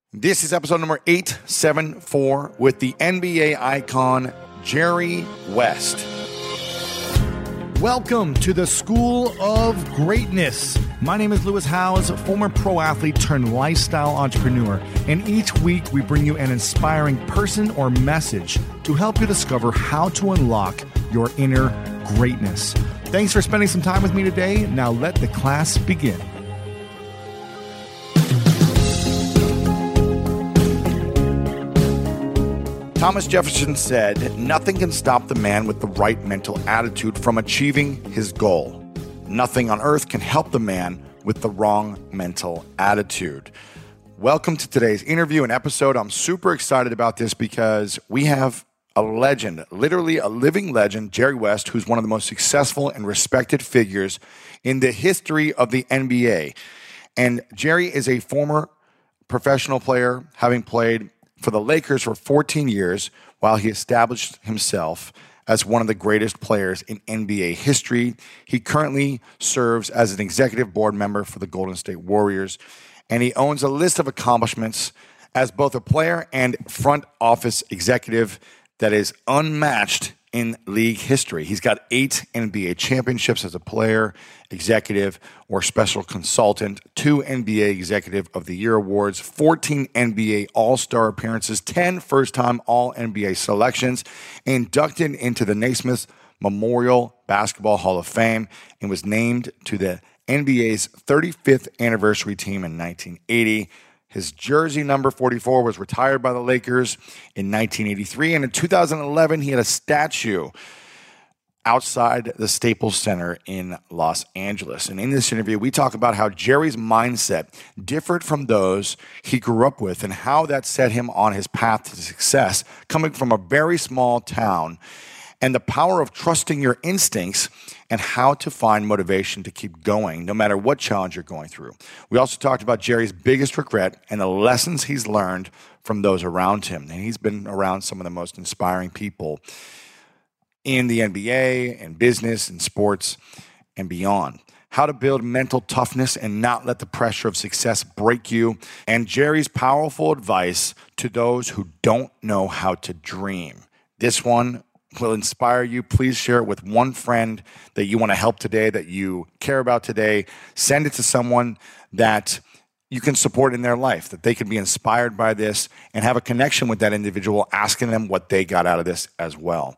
This is episode number 874 with the NBA icon, Jerry West. Welcome to the School of Greatness. My name is Lewis Howes, former pro athlete turned lifestyle entrepreneur. And each week we bring you an inspiring person or message to help you discover how to unlock your inner greatness. Thanks for spending some time with me today. Now let the class begin. Thomas Jefferson said, "Nothing can stop the man with the right mental attitude from achieving his goal. Nothing on earth can help the man with the wrong mental attitude." Welcome to today's interview and episode. I'm super excited about this because we have a legend, literally a living legend, Jerry West, who's one of the most successful and respected figures in the history of the NBA. And Jerry is a former professional player, having played for the Lakers for 14 years, while he established himself as one of the greatest players in NBA history. He currently serves as an executive board member for the Golden State Warriors, and he owns a list of accomplishments as both a player and front office executive that is unmatched in league history. He's got 8 NBA championships as a player, executive, or special consultant, 2 NBA Executive of the Year awards, 14 NBA All-Star appearances, 10 first-time All-NBA selections, inducted into the Naismith Memorial Basketball Hall of Fame, and was named to the NBA's 35th anniversary team in 1980. His jersey number 44 was retired by the Lakers in 1983, and in 2011, he had a statue outside the Staples Center in Los Angeles. And in this interview, we talk about how Jerry's mindset differed from those he grew up with and how that set him on his path to success, coming from a very small town, and the power of trusting your instincts and how to find motivation to keep going no matter what challenge you're going through. We also talked about Jerry's biggest regret and the lessons he's learned from those around him. And he's been around some of the most inspiring people in the NBA and business and sports and beyond. How to build mental toughness and not let the pressure of success break you. And Jerry's powerful advice to those who don't know how to dream. This one will inspire you. Please share it with one friend that you want to help today, that you care about today. Send it to someone that you can support in their life, that they can be inspired by this and have a connection with that individual, asking them what they got out of this as well.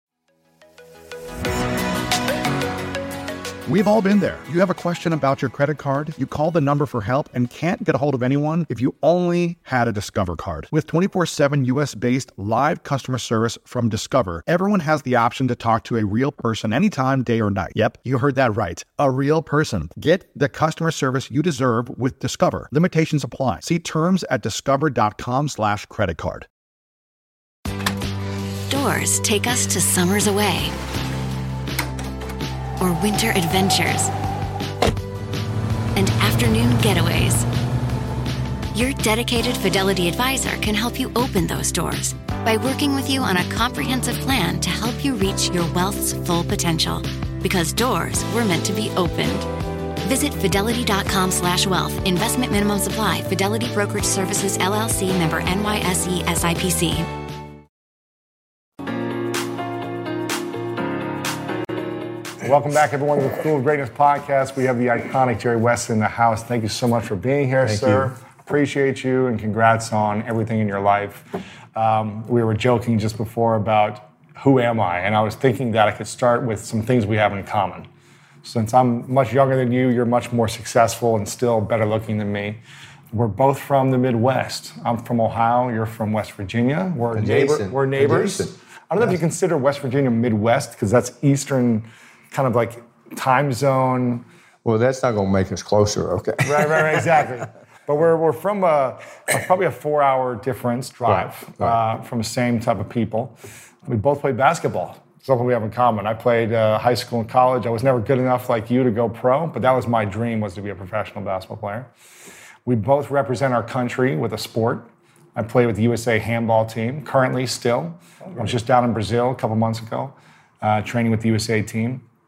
We've all been there. You have a question about your credit card, you call the number for help and can't get a hold of anyone if you only had a Discover card. With 24/7 US-based live customer service from Discover, everyone has the option to talk to a real person anytime, day or night. Yep, you heard that right. A real person. Get the customer service you deserve with Discover. Limitations apply. See terms at discover.com/creditcard. Doors take us to summers away, or winter adventures, and afternoon getaways. Your dedicated Fidelity advisor can help you open those doors by working with you on a comprehensive plan to help you reach your wealth's full potential. Because doors were meant to be opened. Visit fidelity.com/wealth. Investment minimum supply. Fidelity Brokerage Services, LLC, member NYSE SIPC. Welcome back, everyone, to the School of Greatness podcast. We have the iconic Jerry West in the house. Thank you so much for being here, sir. Appreciate you, and congrats on everything in your life. We were joking just before about who am I, and I was thinking that I could start with some things we have in common. Since I'm much younger than you, you're much more successful and still better looking than me. We're both from the Midwest. I'm from Ohio. You're from West Virginia. We're neighbors. Adjacent. I don't know if you consider West Virginia Midwest, because that's Eastern kind of like time zone. Well, that's not going to make us closer, okay? Right, exactly. But we're from probably a 4-hour difference drive from the same type of people. We both played basketball, something we have in common. I played high school and college. I was never good enough like you to go pro, but that was my dream, was to be a professional basketball player. We both represent our country with a sport. I play with the USA handball team, currently still. I was just down in Brazil a couple months ago, training with the USA team.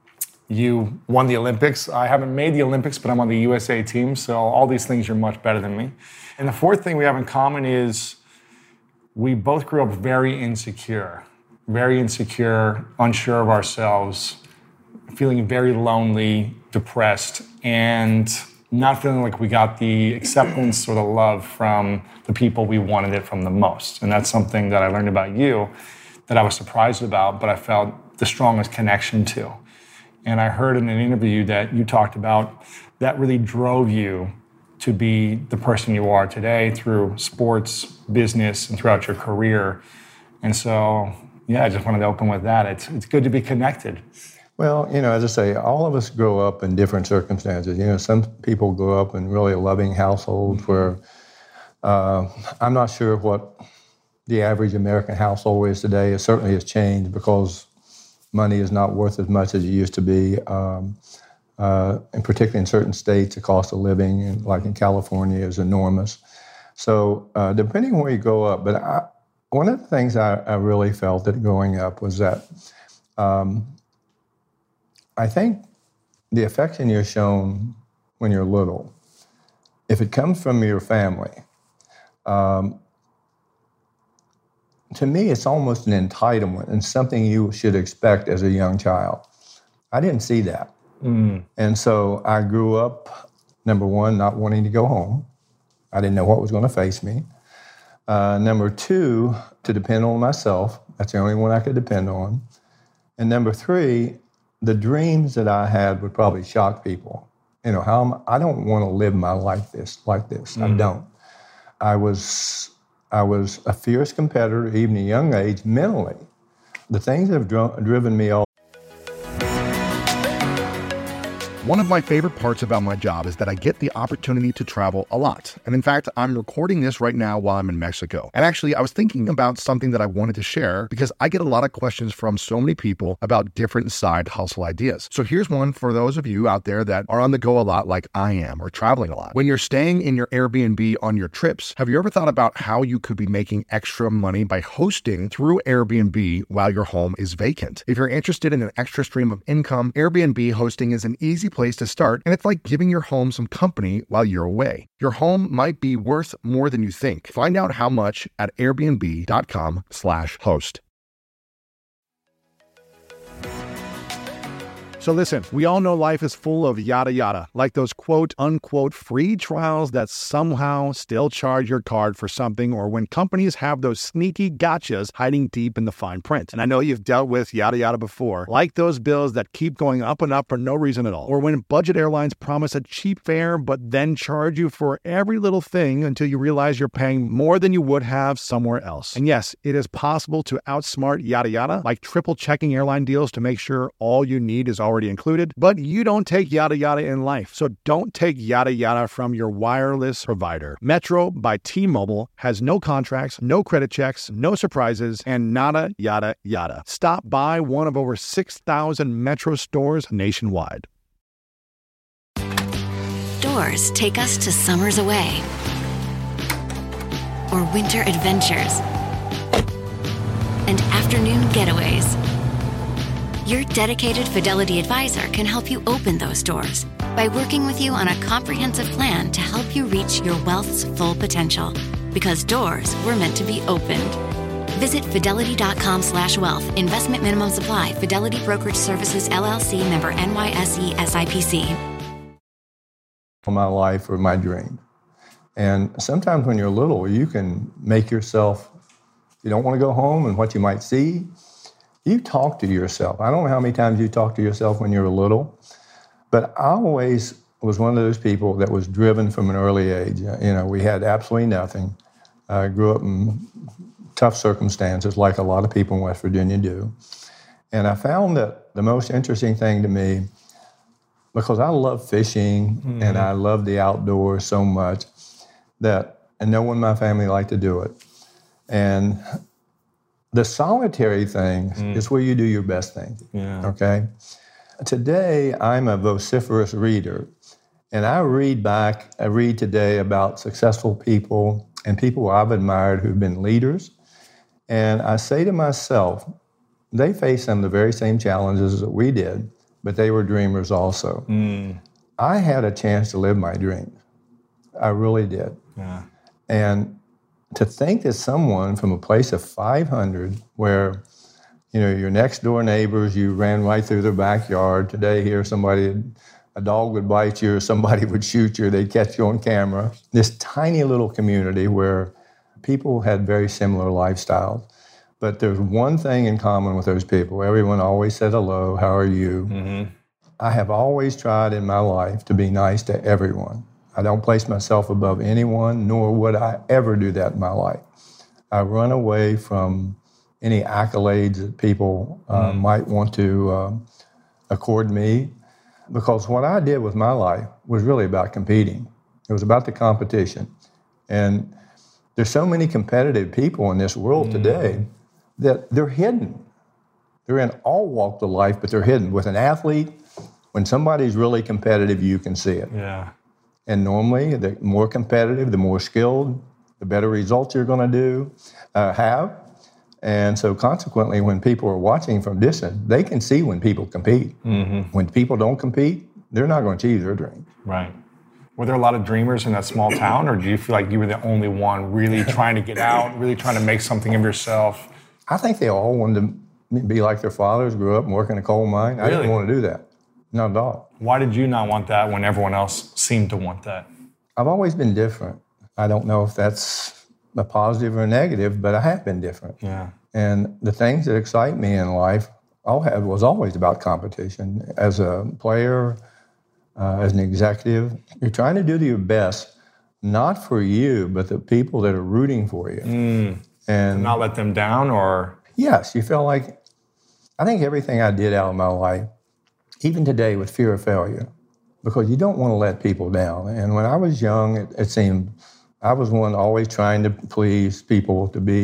You won the Olympics. I haven't made the Olympics, but I'm on the USA team, so all these things you're much better than me. And the fourth thing we have in common is we both grew up very insecure, unsure of ourselves, feeling very lonely, depressed, and not feeling like we got the acceptance or the love from the people we wanted it from the most. And that's something that I learned about you that I was surprised about, but I felt the strongest connection to. And I heard in an interview that you talked about that really drove you to be the person you are today through sports, business, and throughout your career. And so, yeah, I just wanted to open with that. It's good to be connected. Well, as I say, all of us grow up in different circumstances. Some people grow up in really loving households where I'm not sure what the average American household is today. It certainly has changed because money is not worth as much as it used to be, and particularly in certain states, the cost of living, like in California, is enormous. So depending on where you grow up, but one of the things I really felt that growing up was that I think the affection you're shown when you're little, if it comes from your family, to me, it's almost an entitlement and something you should expect as a young child. I didn't see that. And so I grew up, number one, not wanting to go home. I didn't know what was going to face me. Number two, to depend on myself. That's the only one I could depend on. And number three, the dreams that I had would probably shock people. I don't want to live my life like this. I don't. I was a fierce competitor, even at a young age, mentally. The things that have driven me all. One of my favorite parts about my job is that I get the opportunity to travel a lot. And in fact, I'm recording this right now while I'm in Mexico. And actually, I was thinking about something that I wanted to share because I get a lot of questions from so many people about different side hustle ideas. So here's one for those of you out there that are on the go a lot like I am, or traveling a lot. When you're staying in your Airbnb on your trips, have you ever thought about how you could be making extra money by hosting through Airbnb while your home is vacant? If you're interested in an extra stream of income, Airbnb hosting is an easy place to start, and it's like giving your home some company while you're away. Your home might be worth more than you think. Find out how much at airbnb.com/host. So listen, we all know life is full of yada yada, like those quote unquote free trials that somehow still charge your card for something, or when companies have those sneaky gotchas hiding deep in the fine print. And I know you've dealt with yada yada before, like those bills that keep going up and up for no reason at all, or when budget airlines promise a cheap fare but then charge you for every little thing until you realize you're paying more than you would have somewhere else. And yes, it is possible to outsmart yada yada, like triple checking airline deals to make sure all you need is already included, but you don't take yada yada in life. So don't take yada yada from your wireless provider. Metro by T-Mobile has no contracts, no credit checks, no surprises, and nada yada yada. Stop by one of over 6,000 Metro stores nationwide. Doors take us to summers away or winter adventures and afternoon getaways. Your dedicated Fidelity advisor can help you open those doors by working with you on a comprehensive plan to help you reach your wealth's full potential. Because doors were meant to be opened. Visit fidelity.com/wealth. Investment minimum supply. Fidelity Brokerage Services, LLC, member NYSE SIPC. My life or my dream. And sometimes when you're little, you can make yourself, you don't want to go home and what you might see. You talk to yourself. I don't know how many times you talk to yourself when you were little, but I always was one of those people that was driven from an early age. We had absolutely nothing. I grew up in tough circumstances like a lot of people in West Virginia do. And I found that the most interesting thing to me, because I love fishing and I love the outdoors so much, and no one in my family liked to do it. And the solitary thing is where you do your best thing, okay? Today, I'm a vociferous reader, and I read today about successful people and people I've admired who've been leaders, and I say to myself, they face some of the very same challenges that we did, but they were dreamers also. I had a chance to live my dreams. I really did. Yeah. And to think that someone from a place of 500 where, you know, your next door neighbors, you ran right through their backyard. Today here, a dog would bite you or somebody would shoot you, they'd catch you on camera. This tiny little community where people had very similar lifestyles. But there's one thing in common with those people. Everyone always said hello, how are you? I have always tried in my life to be nice to everyone. I don't place myself above anyone, nor would I ever do that in my life. I run away from any accolades that people might want to accord me, because what I did with my life was really about competing. It was about the competition. And there's so many competitive people in this world today that they're hidden. They're in all walks of life, but they're hidden. With an athlete, when somebody's really competitive, you can see it. Yeah. And normally, the more competitive, the more skilled, the better results you're going to have. And so consequently, when people are watching from distance, they can see when people compete. When people don't compete, they're not going to achieve their dreams. Right. Were there a lot of dreamers in that small town, or do you feel like you were the only one really trying to get out, really trying to make something of yourself? I think they all wanted to be like their fathers, grew up and work in a coal mine. Really? I didn't want to do that. Not at all. Why did you not want that when everyone else seemed to want that? I've always been different. I don't know if that's a positive or a negative, but I have been different. Yeah. And the things that excite me in life was always about competition. As a player, as an executive, you're trying to do your best, not for you, but the people that are rooting for you. And not let them down, or? Yes, you feel like, I think everything I did out of my life, even today with fear of failure, because you don't want to let people down. And when I was young, it seemed I was one always trying to please people,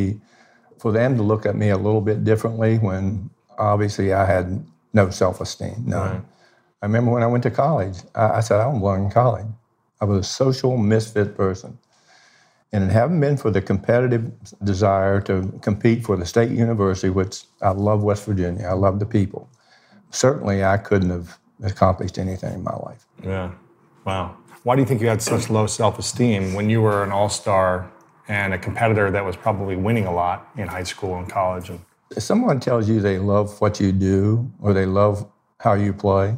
for them to look at me a little bit differently when obviously I had no self-esteem, none. Right. I remember when I went to college, I said I don't belong in college. I was a social misfit person. And it hadn't been for the competitive desire to compete for the state university, which I love West Virginia, I love the people. Certainly, I couldn't have accomplished anything in my life. Yeah. Wow. Why do you think you had such low self-esteem when you were an all-star and a competitor that was probably winning a lot in high school and college? If someone tells you they love what you do or they love how you play,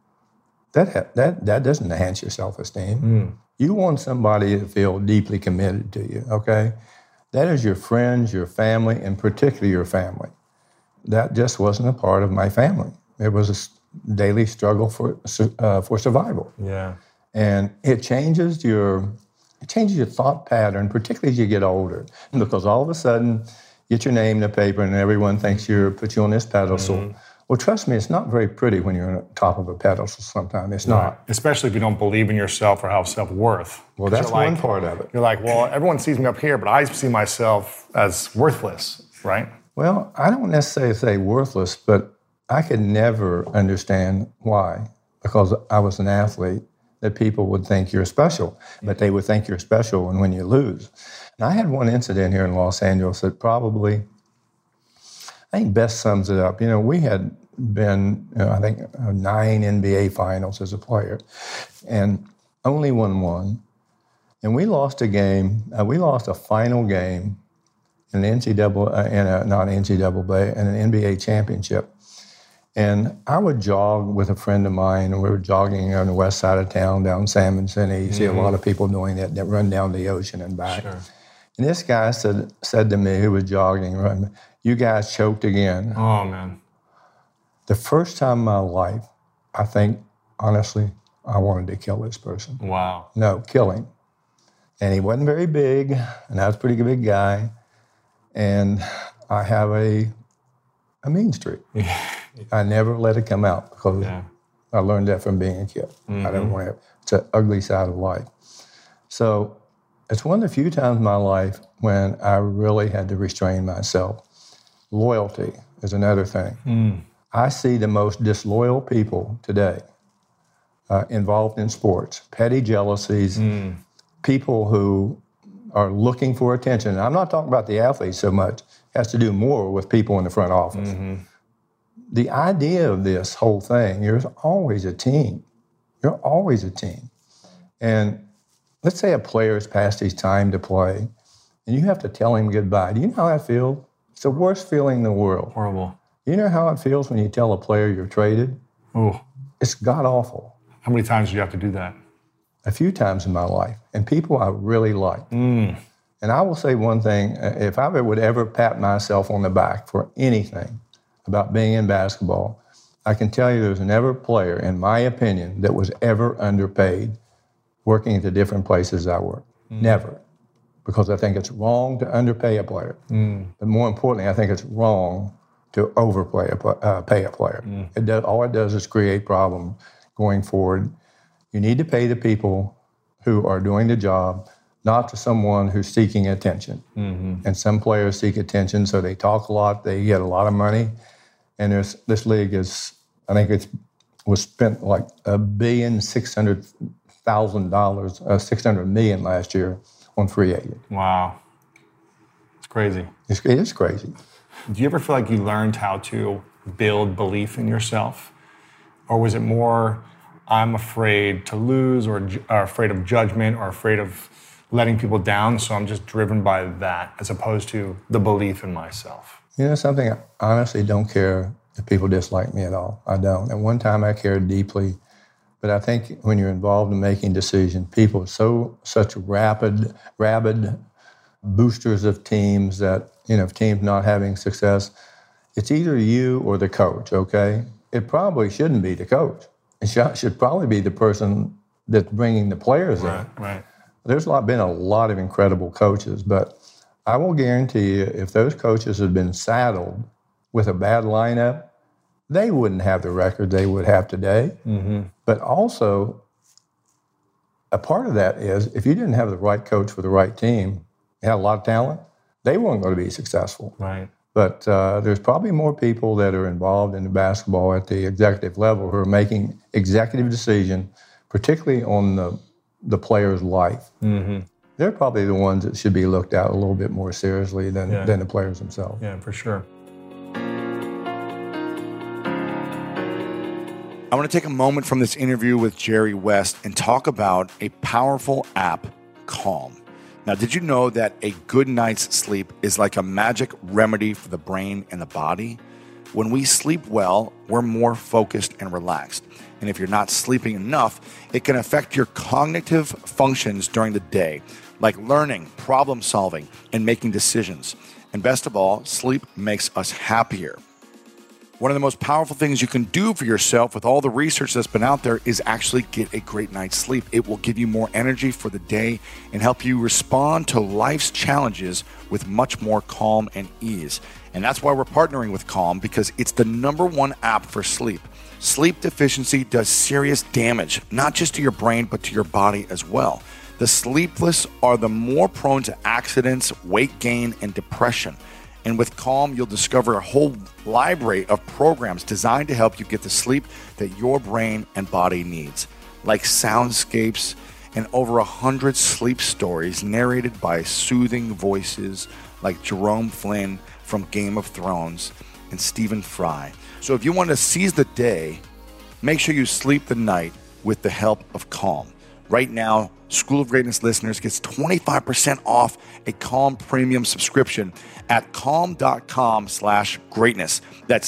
that doesn't enhance your self-esteem. You want somebody to feel deeply committed to you, okay? That is your friends, your family, and particularly your family. That just wasn't a part of my family. It was a daily struggle for survival. Yeah. And it changes your thought pattern, particularly as you get older, because all of a sudden, you get your name in the paper and everyone thinks put you on this pedestal. Well, trust me, it's not very pretty when you're on top of a pedestal sometimes. It's not. Especially if you don't believe in yourself or have self-worth. Well, that's one part of it. You're like, well, everyone sees me up here, but I see myself as worthless, right? Well, I don't necessarily say worthless, but I could never understand why, because I was an athlete, that people would think you're special, but they would think you're special when you lose. And I had one incident here in Los Angeles that probably, I think, best sums it up. You know, we had been, I think, 9 NBA finals as a player, and only won one. And we lost a game, we lost a final game in an NCAA, in an NBA championship. And I would jog with a friend of mine, and we were jogging on the west side of town down Salmon City. You see a lot of people doing that run down the ocean and back. Sure. And this guy said to me, who was jogging, "You guys choked again." Oh, man. The first time in my life, I think, honestly, I wanted to kill this person. Wow. No, kill him. And he wasn't very big, and I was a pretty big guy. And I have a mean streak. I never let it come out because I learned that from being a kid. I don't want to. It's an ugly side of life. So it's one of the few times in my life when I really had to restrain myself. Loyalty is another thing. I see the most disloyal people today involved in sports, petty jealousies, people who are looking for attention. And I'm not talking about the athletes so much. It has to do more with people in the front office. the idea of this whole thing, you're always a team. You're always a team. And let's say a player has passed his time to play, and you have to tell him goodbye. Do you know how that feels? It's the worst feeling in the world. Horrible. You know how it feels when you tell a player you're traded? Oh. It's god-awful. How many times do you have to do that? A few times in my life, and people I really like. And I will say one thing, if I would ever pat myself on the back for anything about being in basketball, I can tell you there's never a player, in my opinion, that was ever underpaid working at the different places I work. Never. Because I think it's wrong to underpay a player. But more importantly, I think it's wrong to overpay a player. All it does is create problems going forward. You need to pay the people who are doing the job, not to someone who's seeking attention. And some players seek attention, so they talk a lot, they get a lot of money. And this league was spent like $1,600,000 million last year on free agent. Wow. It's crazy. It is crazy. Do you ever feel like you learned how to build belief in yourself? Or was it more, I'm afraid to lose or afraid of judgment or afraid of letting people down, so I'm just driven by that as opposed to the belief in myself? You know something, I honestly don't care if people dislike me at all. I don't. At one time I cared deeply, but I think when you're involved in making decisions, people are such rabid boosters of teams that, if teams not having success, it's either you or the coach, okay? It probably shouldn't be the coach. It should probably be the person that's bringing the players in. Right. There's been a lot of incredible coaches, but I will guarantee you if those coaches had been saddled with a bad lineup, they wouldn't have the record they would have today. But also, a part of that is if you didn't have the right coach for the right team, you had a lot of talent, they weren't going to be successful. Right. But there's probably more people that are involved in the basketball at the executive level who are making executive decisions, particularly on the player's life. They're probably the ones that should be looked at a little bit more seriously than the players themselves. Yeah, for sure. I want to take a moment from this interview with Jerry West and talk about a powerful app, Calm. Now, did you know that a good night's sleep is like a magic remedy for the brain and the body? When we sleep well, we're more focused and relaxed. And if you're not sleeping enough, it can affect your cognitive functions during the day, like learning, problem solving, and making decisions. And best of all, sleep makes us happier. One of the most powerful things you can do for yourself with all the research that's been out there is actually get a great night's sleep. It will give you more energy for the day and help you respond to life's challenges with much more calm and ease. And that's why we're partnering with Calm, because it's the #1 app for sleep. Sleep deficiency does serious damage, not just to your brain, but to your body as well. The sleepless are the more prone to accidents, weight gain, and depression. And with Calm, you'll discover a whole library of programs designed to help you get the sleep that your brain and body needs, like soundscapes and over 100 sleep stories narrated by soothing voices like Jerome Flynn from Game of Thrones and Stephen Fry. So if you want to seize the day, make sure you sleep the night with the help of Calm. Right now, School of Greatness listeners gets 25% off a Calm premium subscription at calm.com/greatness. That's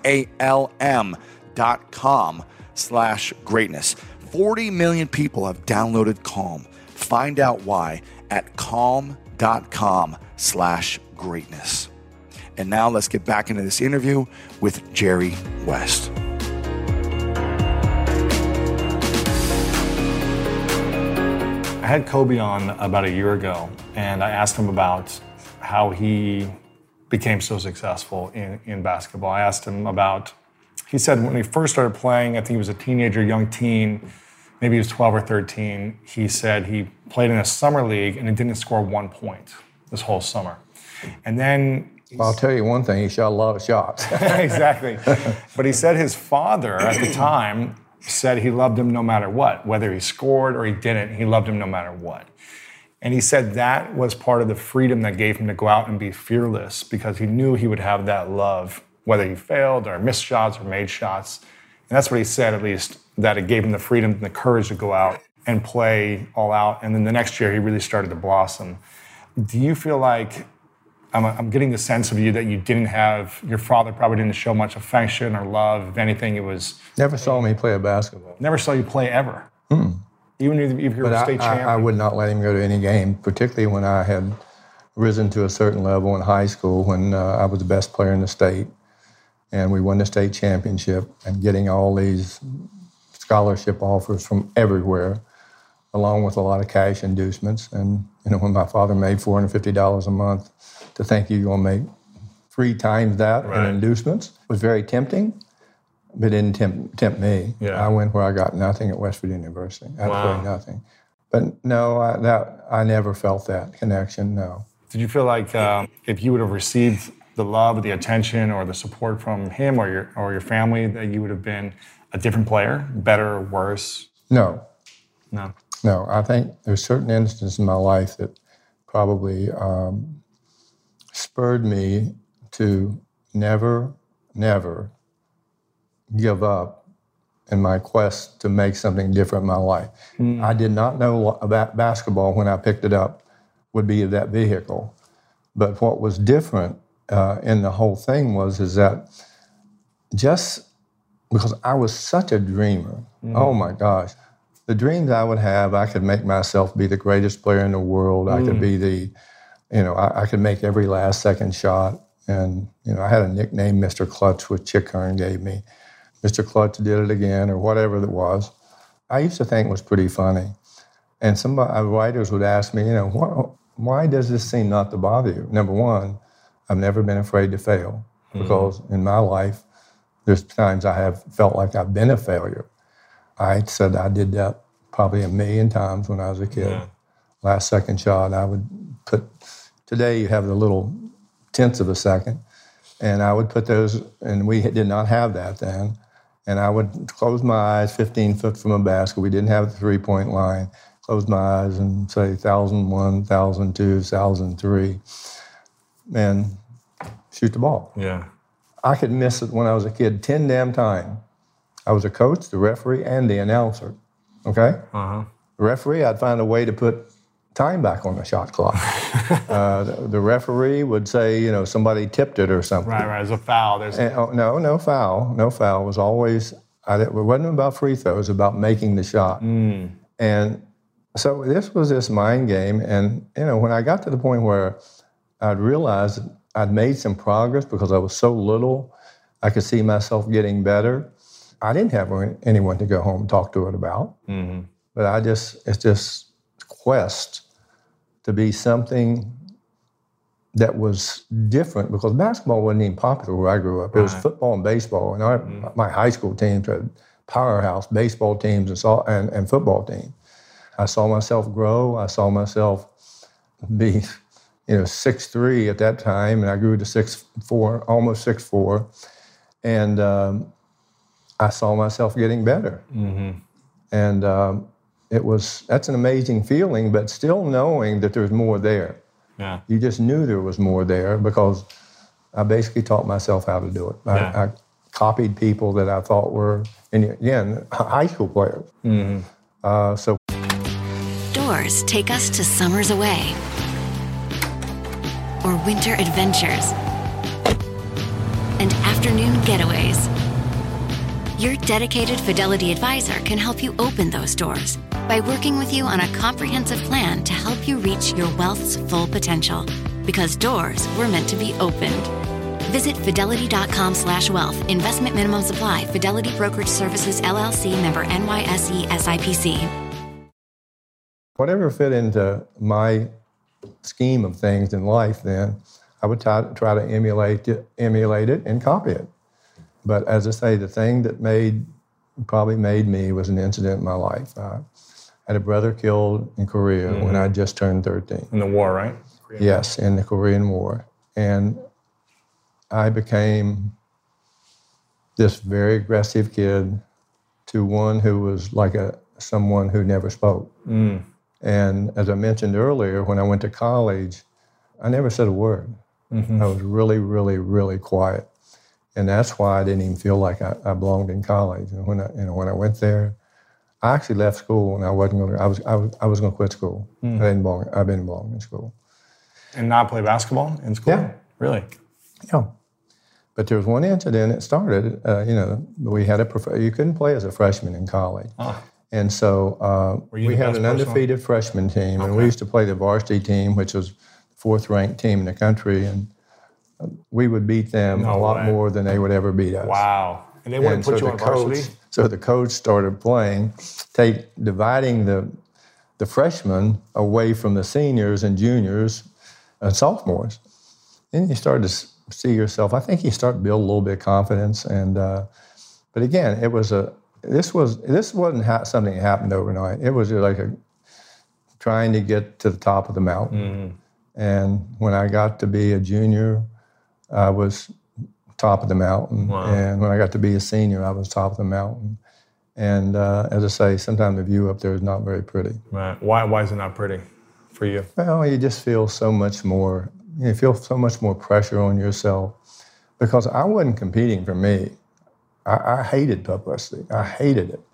CALM.com/greatness. 40 million people have downloaded Calm. Find out why at calm.com/greatness. And now let's get back into this interview with Jerry West. I had Kobe on about a year ago, and I asked him about how he became so successful in basketball. I asked him about, he said when he first started playing, I think he was a teenager, young teen, maybe he was 12 or 13. He said he played in a summer league and he didn't score 1 point this whole summer. And then... Well, I'll tell you one thing, he shot a lot of shots. Exactly. But he said his father at the time said he loved him no matter what. Whether he scored or he didn't, he loved him no matter what. And he said that was part of the freedom that gave him to go out and be fearless, because he knew he would have that love whether he failed or missed shots or made shots. And that's what he said, at least, that it gave him the freedom and the courage to go out and play all out. And then the next year, he really started to blossom. Do you feel like, I'm getting the sense of you that you didn't have, your father probably didn't show much affection or love. If anything, it was... Never saw me play a basketball. Never saw you play ever. Even if you were a state champion. I would not let him go to any game, particularly when I had risen to a certain level in high school when I was the best player in the state. And we won the state championship and getting all these scholarship offers from everywhere, along with a lot of cash inducements. And, when my father made $450 a month, to think you're going to make 3 times that in inducements was very tempting, but it didn't tempt me. Yeah. I went where I got nothing at West Virginia University. Absolutely nothing. But no, I never felt that connection, no. Did you feel like if you would have received the love, the attention, or the support from him or your family, that you would have been a different player, better or worse? No. No, I think there's certain instances in my life that probably spurred me to never give up in my quest to make something different in my life. I did not know about basketball when I picked it up would be that vehicle. But what was different in the whole thing is that just because I was such a dreamer, oh my gosh, the dreams I would have, I could make myself be the greatest player in the world. I could be I could make every last second shot. And, I had a nickname, Mr. Clutch, which Chick Hearn gave me. Mr. Clutch did it again, or whatever it was. I used to think it was pretty funny. And some writers would ask me, why does this seem not to bother you? Number one, I've never been afraid to fail, because in my life, there's times I have felt like I've been a failure. I said I did that probably 1,000,000 times when I was a kid. Yeah. Last second shot, I would put, today you have the little tenths of a second, and I would put those, and we did not have that then, and I would close my eyes 15 foot from a basket. We didn't have the 3-point line. Close my eyes and say 1,001, 1,002, 1,003, and shoot the ball. Yeah. I could miss it when I was a kid 10 damn times. I was a coach, the referee, and the announcer, okay? The referee, I'd find a way to put time back on the shot clock. The referee would say, somebody tipped it or something. Right, there's a foul. No foul. No foul. It was always, it wasn't about free throws, it was about making the shot. And so this was this mind game, and, when I got to the point where I'd realized I'd made some progress because I was so little, I could see myself getting better. I didn't have anyone to go home and talk to it about. But it's just quest to be something that was different, because basketball wasn't even popular where I grew up. It was football and baseball, and my high school teams had powerhouse baseball teams and football teams. I saw myself grow. I saw myself be, 6'3" at that time, and I grew to 6'4", almost 6'4", and I saw myself getting better. And that's an amazing feeling, but still knowing that there's more there. Yeah. You just knew there was more there because I basically taught myself how to do it. I copied people that I thought were, and again, high school players. So Doors take us to summers away or winter adventures and afternoon getaways. Your dedicated Fidelity advisor can help you open those doors by working with you on a comprehensive plan to help you reach your wealth's full potential. Because doors were meant to be opened. Visit fidelity.com/wealth. Investment minimum supply. Fidelity Brokerage Services, LLC, member NYSE SIPC. Whatever fit into my scheme of things in life then, I would try to emulate it and copy it. But as I say, the thing that probably made me was an incident in my life. I had a brother killed in Korea when I just turned 13. In the war, right? Yes, in the Korean War. And I became this very aggressive kid to one who was like someone who never spoke. And as I mentioned earlier, when I went to college, I never said a word. I was really, really, really quiet. And that's why I didn't even feel like I belonged in college. And when I went there, I actually left school and I wasn't going to. I was going to quit school. I didn't belong in school. And not play basketball in school? Yeah. Really? Yeah. But there was one incident that started. We had you couldn't play as a freshman in college. Oh. And so we had an undefeated freshman team, and we used to play the varsity team, which was the fourth-ranked team in the country, and we would beat them a lot more than they would ever beat us. Wow. And they wouldn't put you on varsity? So the coach started dividing the freshmen away from the seniors and juniors and sophomores. Then you started to see yourself. I think you start to build a little bit of confidence. And but again, this wasn't something that happened overnight. It was like trying to get to the top of the mountain. Mm-hmm. And when I got to be a junior, I was top of the mountain. Wow. And when I got to be a senior, I was top of the mountain. And as I say, sometimes the view up there is not very pretty. Right. Why is it not pretty for you? Well, you just feel so much more. You feel so much more pressure on yourself because I wasn't competing for me. I hated publicity. I hated it.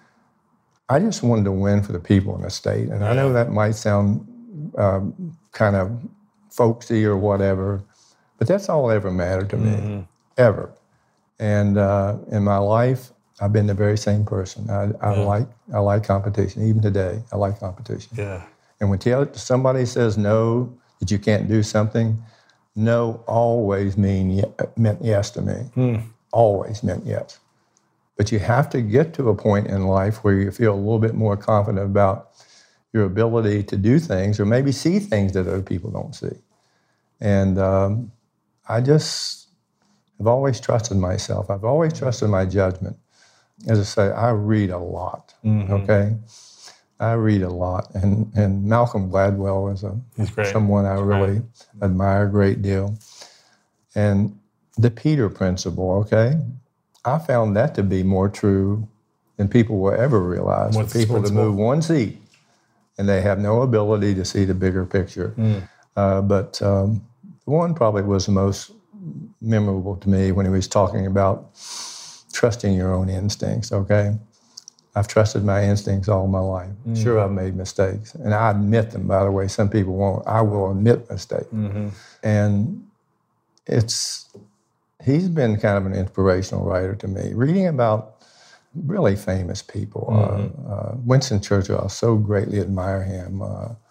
I just wanted to win for the people in the state. And I know that might sound kind of folksy or whatever, but that's all that ever mattered to me, ever. And in my life, I've been the very same person. I like competition. Even today, I like competition. Yeah. And when somebody says no, that you can't do something, no always meant yes to me. Always meant yes. But you have to get to a point in life where you feel a little bit more confident about your ability to do things or maybe see things that other people don't see. And I just have always trusted myself. I've always trusted my judgment. As I say, I read a lot, okay? I read a lot. And Malcolm Gladwell is someone I really admire a great deal. And the Peter Principle, okay? I found that to be more true than people will ever realize. For people to move one seat and they have no ability to see the bigger picture. But one probably was the most memorable to me when he was talking about trusting your own instincts, okay? I've trusted my instincts all my life. Sure, I've made mistakes. And I admit them, by the way. Some people won't. I will admit mistakes. And he's been kind of an inspirational writer to me. Reading about really famous people. Winston Churchill, I so greatly admire him.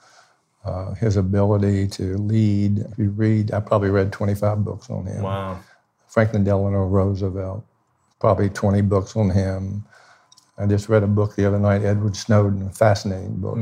His ability to lead. If you read, I probably read 25 books on him. Wow. Franklin Delano Roosevelt, probably 20 books on him. I just read a book the other night, Edward Snowden, a fascinating book.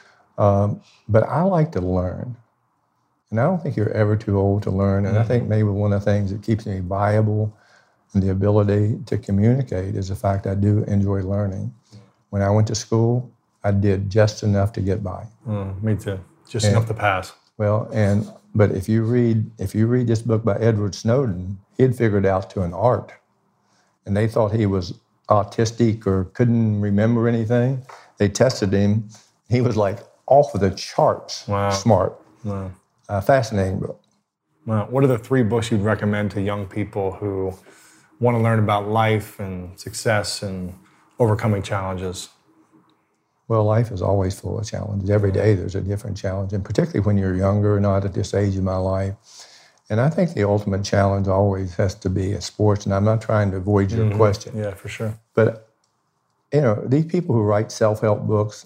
But I like to learn. And I don't think you're ever too old to learn. And I think maybe one of the things that keeps me viable and the ability to communicate is the fact I do enjoy learning. When I went to school, I did just enough to get by. Me too. Just enough to pass. Well, but if you read this book by Edward Snowden, he had figured out to an art. And they thought he was autistic or couldn't remember anything. They tested him. He was like off of the charts smart. Wow. Fascinating book. Wow. What are the 3 books you'd recommend to young people who want to learn about life and success and overcoming challenges? Well, life is always full of challenges. Every day there's a different challenge, and particularly when you're younger, not at this age of my life. And I think the ultimate challenge always has to be sports, and I'm not trying to avoid your question. Yeah, for sure. But, these people who write self-help books,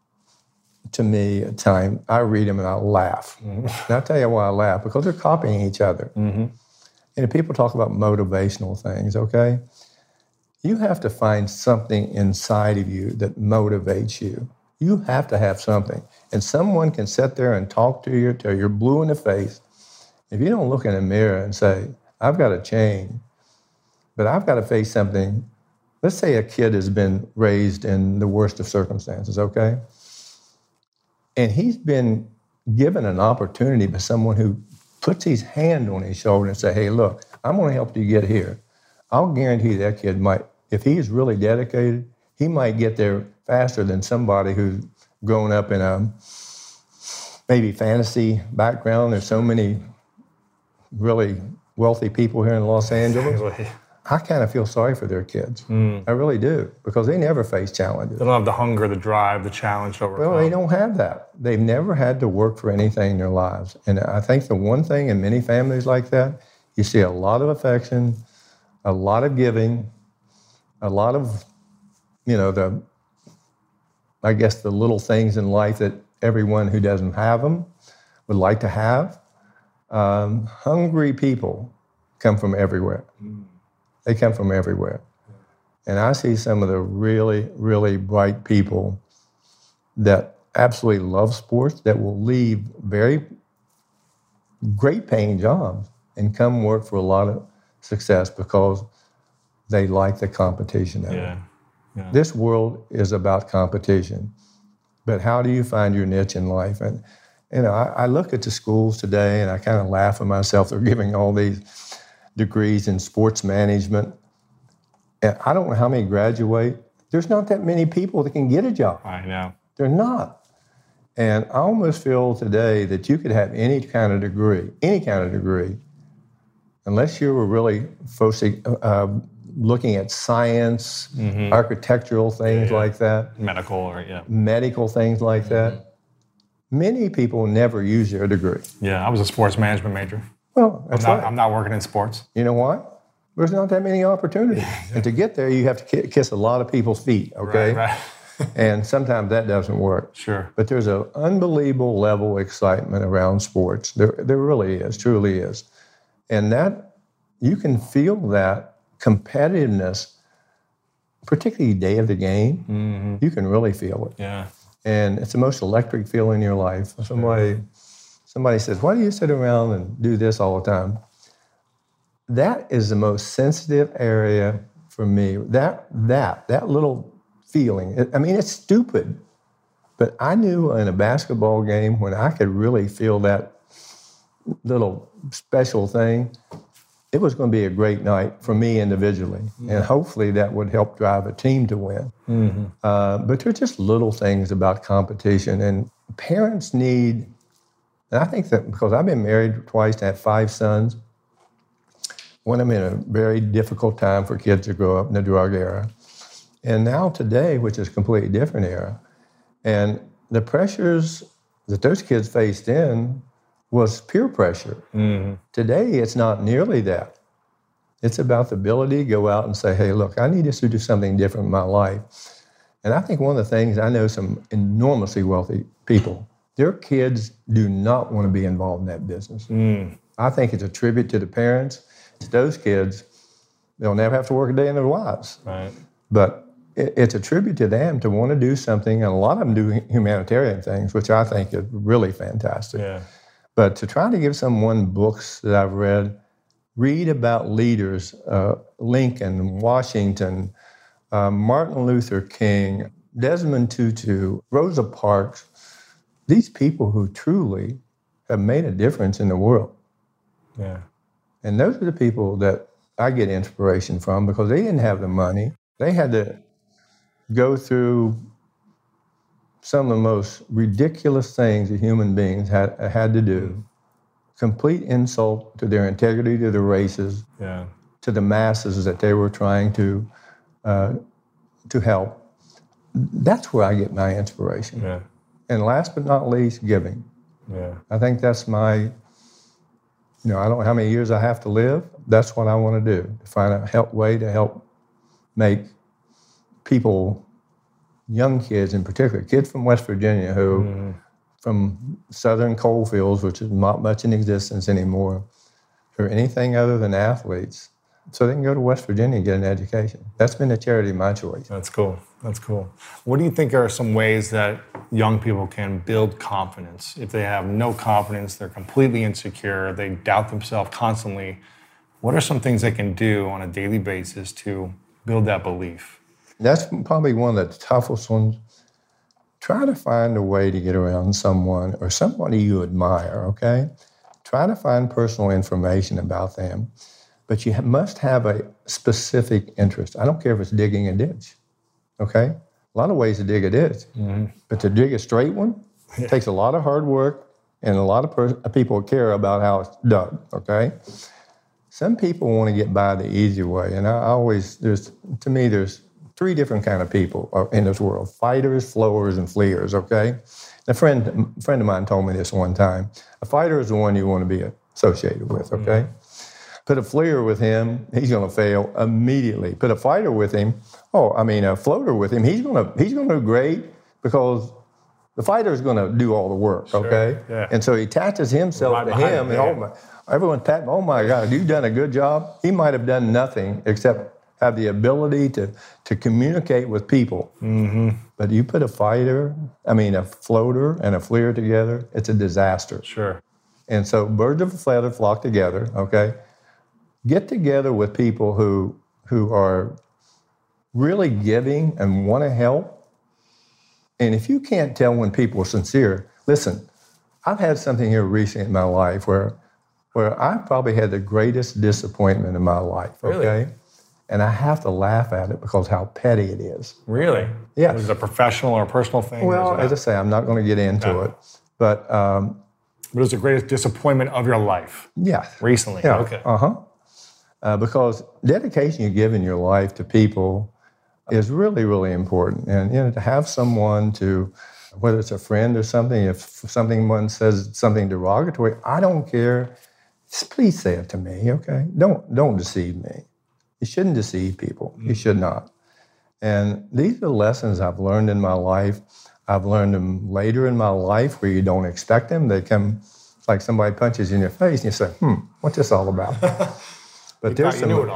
to me, at times, I read them and I laugh. And I'll tell you why I laugh, because they're copying each other. And people talk about motivational things, okay? You have to find something inside of you that motivates you. You have to have something. And someone can sit there and talk to you till you're blue in the face. If you don't look in the mirror and say, I've got to change, but I've got to face something. Let's say a kid has been raised in the worst of circumstances, okay? And he's been given an opportunity by someone who puts his hand on his shoulder and say, hey, look, I'm going to help you get here. I'll guarantee that kid might, if he's really dedicated, he might get there faster than somebody who's grown up in a maybe fantasy background. There's so many really wealthy people here in Los Angeles, I kind of feel sorry for their kids. I really do, because they never face challenges. They don't have the hunger, the drive, the challenge to overcome. Well, they don't have that. They've never had to work for anything in their lives. And I think the one thing in many families like that, you see a lot of affection, a lot of giving, a lot of, the little things in life that everyone who doesn't have them would like to have. Hungry people come from everywhere. They come from everywhere. And I see some of the really, really bright people that absolutely love sports that will leave very great paying jobs and come work for a lot of success because they like the competition of it. Yeah. This world is about competition. But how do you find your niche in life? And, I look at the schools today and I kind of laugh at myself. They're giving all these degrees in sports management. And I don't know how many graduate. There's not that many people that can get a job. I know. They're not. And I almost feel today that you could have any kind of degree, unless you were really looking at science, architectural things like that. Medical things like that. Many people never use their degree. Yeah, I was a sports management major. Well, I'm not working in sports. You know what? There's not that many opportunities. And to get there, you have to kiss a lot of people's feet, okay? Right. And sometimes that doesn't work. Sure. But there's an unbelievable level of excitement around sports. There really is, truly is. And that, you can feel that competitiveness, particularly day of the game, you can really feel it. Yeah. And it's the most electric feeling in your life. Somebody says, why do you sit around and do this all the time? That is the most sensitive area for me. That little feeling. It's stupid. But I knew in a basketball game when I could really feel that little special thing, it was going to be a great night for me individually. And hopefully that would help drive a team to win. But there are just little things about competition. And parents need, and I think that because I've been married twice and have 5 sons, when I'm in a very difficult time for kids to grow up in the drug era. And now today, which is a completely different era, and the pressures that those kids faced in was peer pressure. Today, it's not nearly that. It's about the ability to go out and say, hey, look, I need to do something different in my life. And I think one of the things, I know some enormously wealthy people, their kids do not want to be involved in that business. I think it's a tribute to the parents. To those kids, they'll never have to work a day in their lives. Right. But it's a tribute to them to want to do something, and a lot of them do humanitarian things, which I think is really fantastic. Yeah. But to try to give someone books that I've read about leaders, Lincoln, Washington, Martin Luther King, Desmond Tutu, Rosa Parks, these people who truly have made a difference in the world. Yeah. And those are the people that I get inspiration from because they didn't have the money. They had to go through some of the most ridiculous things that human beings had to do. Complete insult to their integrity, to their races, to the masses that they were trying to help. That's where I get my inspiration. Yeah. And last but not least, giving. Yeah. I think that's my, I don't know how many years I have to live. That's what I want to do, to find a way to help make people, young kids in particular, kids from West Virginia who, from southern coal fields, which is not much in existence anymore, or anything other than athletes, so they can go to West Virginia and get an education. That's been the charity of my choice. That's cool. That's cool. What do you think are some ways that young people can build confidence? If they have no confidence, they're completely insecure, they doubt themselves constantly, what are some things they can do on a daily basis to build that belief? That's probably one of the toughest ones. Try to find a way to get around someone or somebody you admire, okay? Try to find personal information about them, but you must have a specific interest. I don't care if it's digging a ditch, okay? A lot of ways to dig a ditch, but to dig a straight one takes a lot of hard work and a lot of people care about how it's dug, okay? Some people want to get by the easy way, and I always, there's 3 different kind of people in this world: fighters, flowers, and fleers, okay? A friend of mine told me this one time. A fighter is the one you want to be associated with, okay? Put a fleer with him, he's going to fail immediately. Put a fighter with him, a floater with him, he's going to do great because the fighter is going to do all the work, okay? Sure, yeah. And so he attaches himself to him, and everyone's patting, oh my God, you've done a good job. He might have done nothing except have the ability to communicate with people. Mm-hmm. But you put a floater and a fleer together, it's a disaster. Sure. And so birds of a feather flock together, okay? Get together with people who are really giving and want to help. And if you can't tell when people are sincere, listen, I've had something here recently in my life where I probably had the greatest disappointment in my life, okay? Really? And I have to laugh at it because how petty it is. Really? Yes. Was it a professional or a personal thing? Well, as I say, I'm not going to get into it. But it was the greatest disappointment of your life? Yeah. Recently? Yeah. Okay. Because dedication you give in your life to people is really, really important. And to have someone to, whether it's a friend or something, if someone says something derogatory, I don't care. Just please say it to me, okay? Don't deceive me. You shouldn't deceive people. You should not. And these are lessons I've learned in my life. I've learned them later in my life where you don't expect them. They come like somebody punches you in your face and you say, what's this all about? But there's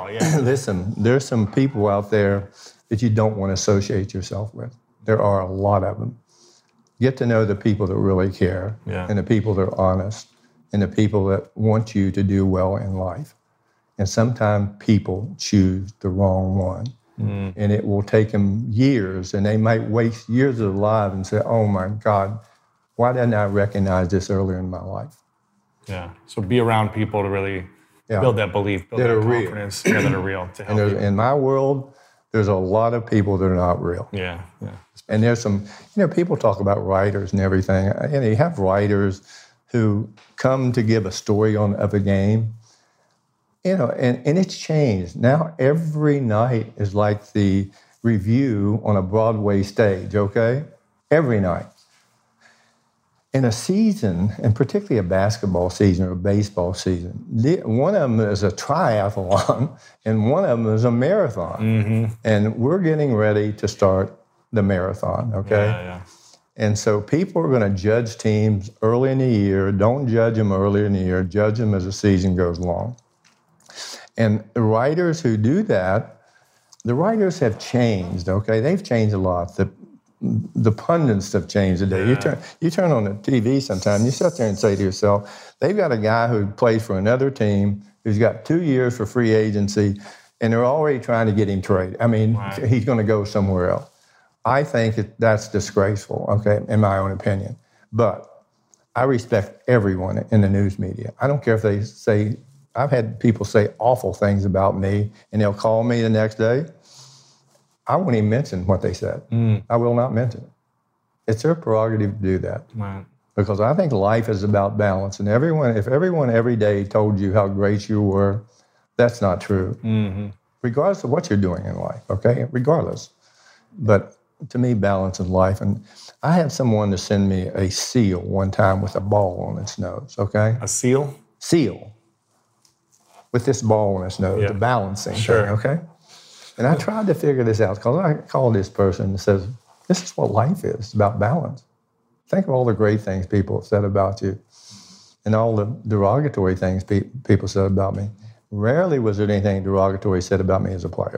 some people out there that you don't want to associate yourself with. There are a lot of them. Get to know the people that really care, and the people that are honest, and the people that want you to do well in life. And sometimes people choose the wrong one. And it will take them years, and they might waste years of their lives and say, oh my God, why didn't I recognize this earlier in my life? Yeah, so be around people to really build that belief, build that confidence, that are real to help you. In my world, there's a lot of people that are not real. Yeah. And there's some, people talk about writers and everything. You have writers who come to give a story of a game, and it's changed. Now every night is like the review on a Broadway stage, okay? Every night. In a season, and particularly a basketball season or a baseball season, one of them is a triathlon and one of them is a marathon. Mm-hmm. And we're getting ready to start the marathon, okay? Yeah. And so people are going to judge teams early in the year. Don't judge them early in the year. Judge them as the season goes along. And the writers who do that, the writers have changed, okay? They've changed a lot. The pundits have changed today. Yeah. You turn on the TV sometime, you sit there and say to yourself, they've got a guy who plays for another team who's got 2 years for free agency, and they're already trying to get him traded. He's going to go somewhere else. I think that's disgraceful, okay, in my own opinion. But I respect everyone in the news media. I don't care if they say, I've had people say awful things about me, and they'll call me the next day. I won't even mention what they said. I will not mention it. It's their prerogative to do that. Right. Because I think life is about balance. And if everyone every day told you how great you were, that's not true. Mm-hmm. Regardless of what you're doing in life, okay? Regardless. But to me, balance is life. And I had someone to send me a seal one time with a ball on its nose, okay? A seal? Seal. With this ball on its nose, the balancing thing, okay? And I tried to figure this out because I called this person and says, this is what life is. It's about balance. Think of all the great things people have said about you and all the derogatory things people said about me. Rarely was there anything derogatory said about me as a player.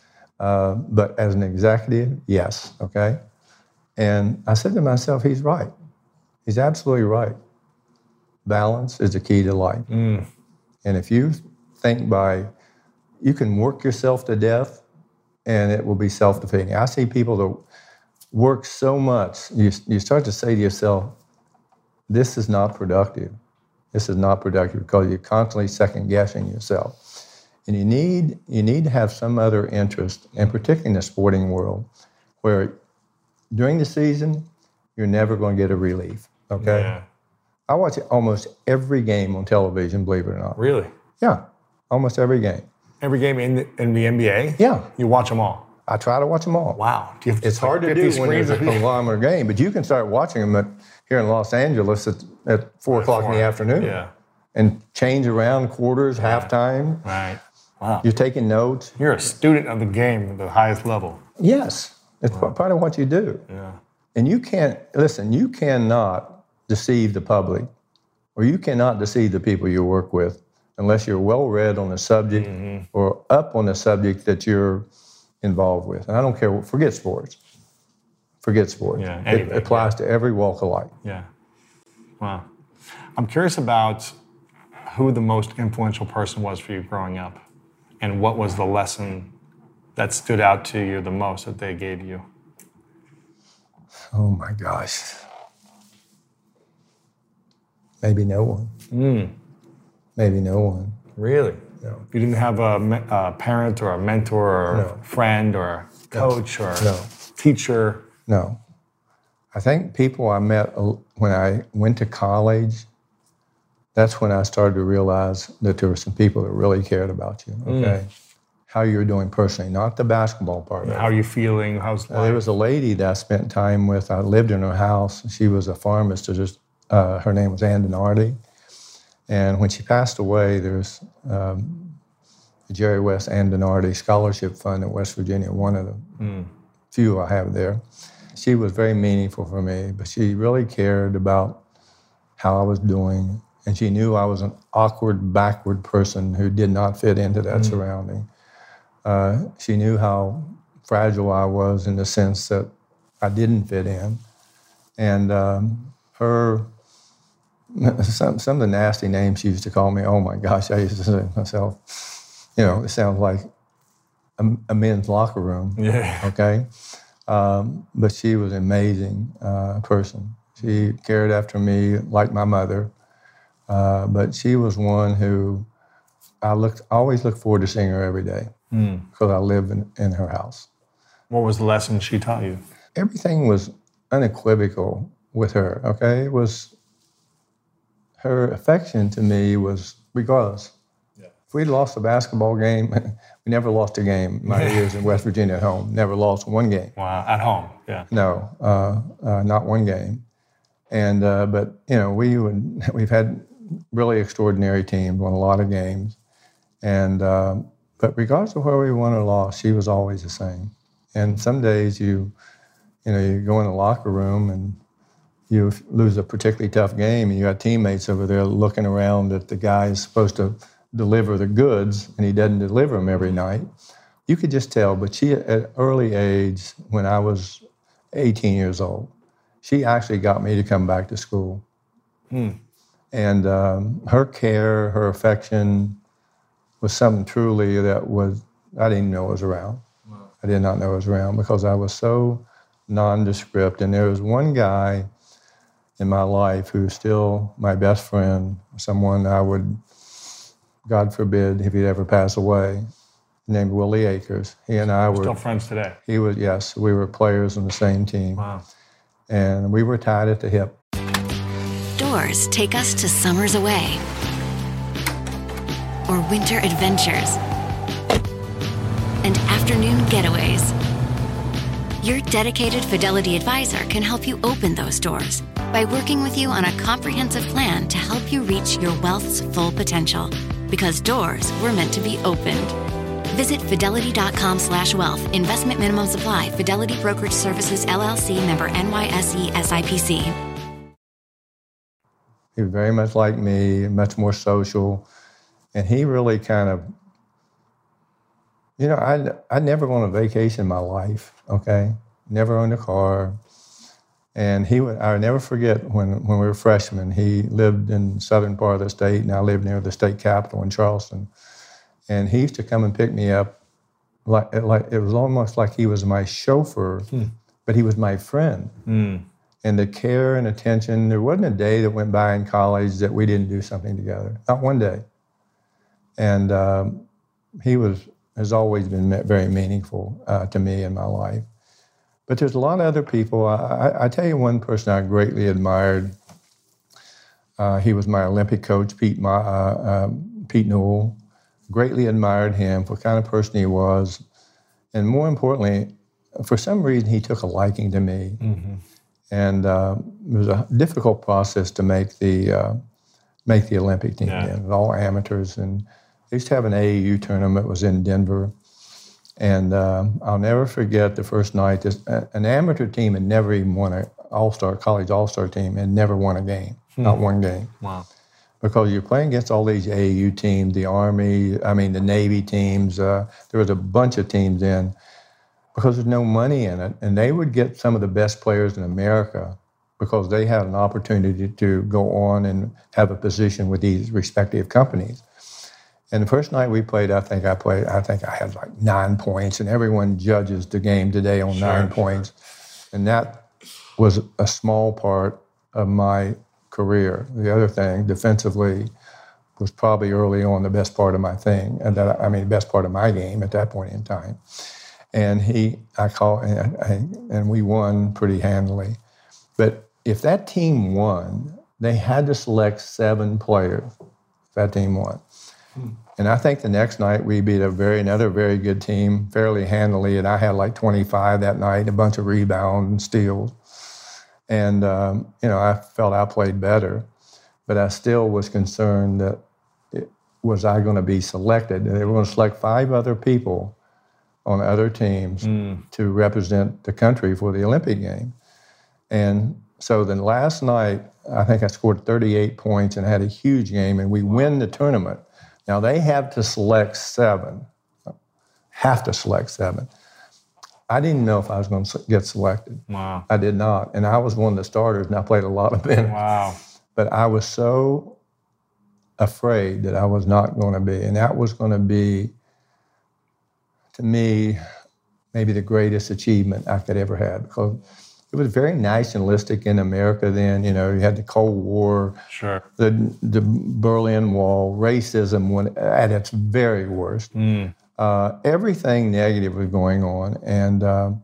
But as an executive, yes, okay? And I said to myself, he's right. He's absolutely right. Balance is the key to life. And if you think you can work yourself to death, and it will be self-defeating. I see people that work so much, you start to say to yourself, this is not productive. This is not productive because you're constantly second-guessing yourself. And you need to have some other interest, and particularly in the sporting world, where during the season, you're never going to get a relief, okay? Yeah. I watch almost every game on television, believe it or not. Really? Yeah. Almost every game. Every game in the NBA? Yeah. You watch them all? I try to watch them all. Wow. Do you have It's hard to do when there's a conglomerate game, but you can start watching them here in Los Angeles at 4 o'clock in the afternoon. Yeah. And change around quarters, halftime. Right. Wow. You're taking notes. You're a student of the game at the highest level. Yes. It's part of what you do. Yeah. And you cannot deceive the public, or you cannot deceive the people you work with unless you're well-read on the subject or up on the subject that you're involved with. And I don't care, forget sports. Forget sports. Yeah, it applies to every walk of life. Yeah. Wow. I'm curious about who the most influential person was for you growing up, and what was the lesson that stood out to you the most that they gave you? Oh my gosh. Maybe no one. Maybe no one. Really? No. You didn't have a parent or a mentor or a friend or a coach or teacher? No. I think people I met when I went to college, that's when I started to realize that there were some people that really cared about you, okay? How you were doing personally, not the basketball part. How are you feeling? How's life? There was a lady that I spent time with. I lived in her house. She was a pharmacist. Her name was Ann Donardi. And when she passed away, there's the Jerry West Ann Donardi Scholarship Fund in West Virginia, one of the few I have there. She was very meaningful for me, but she really cared about how I was doing. And she knew I was an awkward, backward person who did not fit into that surrounding. She knew how fragile I was in the sense that I didn't fit in. And some of the nasty names she used to call me, oh my gosh, I used to say to myself, it sounds like a men's locker room, okay? But she was an amazing person. She cared after me like my mother, but she was one who I always looked forward to seeing her every day because I lived in her house. What was the lesson she taught you? Everything was unequivocal with her, okay? It was, her affection to me was regardless. Yeah. If we'd lost a basketball game, we never lost a game in my years in West Virginia at home. Never lost one game. Wow, at home, yeah. No, not one game. And but we've had really extraordinary teams, won a lot of games, and but regardless of where we won or lost, she was always the same. And some days you go in the locker room and you lose a particularly tough game, and you got teammates over there looking around at the guy who's supposed to deliver the goods, and he doesn't deliver them every night. You could just tell. But she, at an early age, when I was 18 years old, she actually got me to come back to school. And her care, her affection was something truly that I didn't know was around. Wow. I did not know it was around because I was so nondescript. And there was one guy in my life who's still my best friend, someone I would, God forbid, if he'd ever pass away, named Willie Akers. He and I were still friends today. He was, yes. We were players on the same team. Wow. And we were tied at the hip. Doors take us to summers away or winter adventures and afternoon getaways. Your dedicated Fidelity advisor can help you open those doors by working with you on a comprehensive plan to help you reach your wealth's full potential. Because doors were meant to be opened. Visit fidelity.com/wealth. Investment minimum supply. Fidelity Brokerage Services, LLC, member NYSE SIPC. He was very much like me, much more social. And he really kind of, I'd never gone on vacation in my life, okay? Never owned a car. And I would never forget when we were freshmen, he lived in the southern part of the state, and I lived near the state capitol in Charleston. And he used to come and pick me up like it was almost like he was my chauffeur, but he was my friend. And the care and attention, there wasn't a day that went by in college that we didn't do something together, not one day. And he has always been very meaningful to me in my life. But there's a lot of other people. I tell you one person I greatly admired. He was my Olympic coach, Pete Newell. greatly admired him for the kind of person he was. And more importantly, for some reason, he took a liking to me. And it was a difficult process to make the Olympic team. It was all amateurs. And they used to have an AAU tournament. It was in Denver. And I'll never forget the first night. An amateur team had never even won an college all-star team and never won a game, not one game. Wow. Because you're playing against all these AAU teams, the Navy teams. There was a bunch of teams in because there's no money in it. And they would get some of the best players in America because they had an opportunity to go on and have a position with these respective companies. And the first night we played, I think I had like 9 points, and everyone judges the game today on 9 points. And that was a small part of my career. The other thing, defensively, was probably early on the best part of my thing, the best part of my game at that point in time. And and we won pretty handily. But if that team won, they had to select 7 players if that team won. And I think the next night we beat another very good team fairly handily, and I had like 25 that night, a bunch of rebounds and steals. And, I felt I played better, but I still was concerned that was I going to be selected? And they were going to select 5 other people on other teams to represent the country for the Olympic game. And so then last night, I think I scored 38 points and had a huge game, and we win the tournament. Now, they have to select 7. I didn't know if I was going to get selected. Wow. I did not. And I was one of the starters, and I played a lot of minutes. Wow. But I was so afraid that I was not going to be. And that was going to be, to me, maybe the greatest achievement I could ever have. Because it was very nationalistic in America then. You had the Cold War, sure, the Berlin Wall, racism at its very worst. Everything negative was going on. And,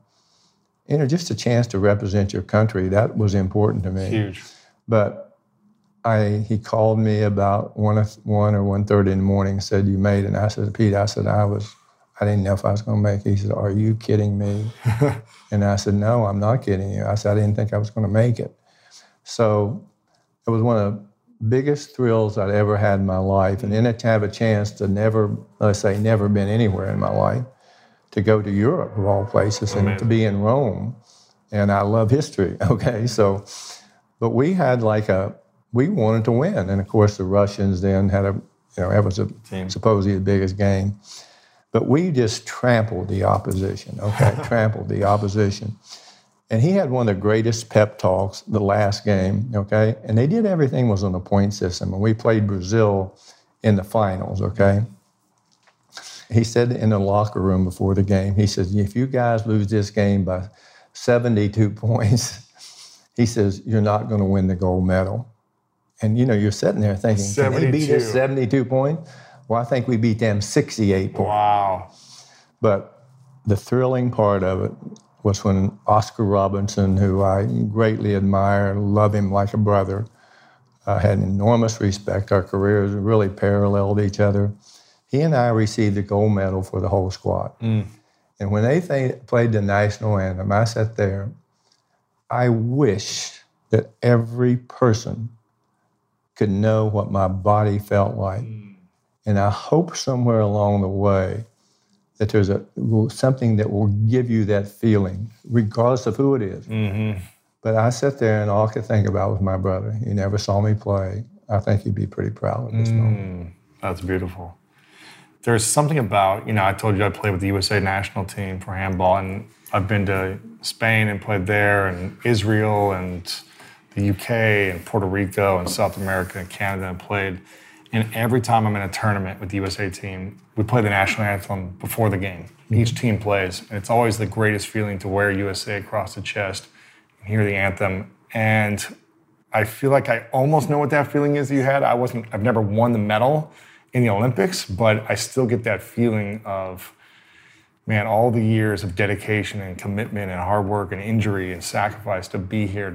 just a chance to represent your country, that was important to me. Huge. But he called me about 1 or 1:30 in the morning and said, "You made it." And I said, "Pete," I didn't know if I was going to make it. He said, "Are you kidding me?" And I said, "No, I'm not kidding you." I said, "I didn't think I was going to make it." So it was one of the biggest thrills I'd ever had in my life. And then to have a chance to never been anywhere in my life, to go to Europe, of all places, and to be in Rome. And I love history, okay? So, but we had we wanted to win. And of course, the Russians then had that was supposedly the biggest game. But we just trampled the opposition, okay? Trampled the opposition. And he had one of the greatest pep talks the last game, okay? And they did everything was on a point system. And we played Brazil in the finals, okay? He said in the locker room before the game, he says, "If you guys lose this game by 72 points, he says, you're not going to win the gold medal." And, you're sitting there thinking, 72. Can they beat us 72 points? Well, I think we beat them 68 points. Wow. But the thrilling part of it was when Oscar Robertson, who I greatly admire, love him like a brother, had enormous respect. Our careers really paralleled each other. He and I received the gold medal for the whole squad. And when they played the national anthem, I sat there. I wish that every person could know what my body felt like. And I hope somewhere along the way that there's something that will give you that feeling, regardless of who it is. But I sat there and all I could think about was my brother. He never saw me play. I think he'd be pretty proud of this moment. That's beautiful. There's something about, I told you I played with the USA national team for handball, and I've been to Spain and played there, and Israel, and the UK, and Puerto Rico, and South America, and Canada, and played. And every time I'm in a tournament with the USA team, we play the national anthem before the game. Each team plays, and it's always the greatest feeling to wear USA across the chest and hear the anthem. And I feel like I almost know what that feeling is that you had. I've never won the medal in the Olympics, but I still get that feeling of, man, all the years of dedication and commitment and hard work and injury and sacrifice to be here to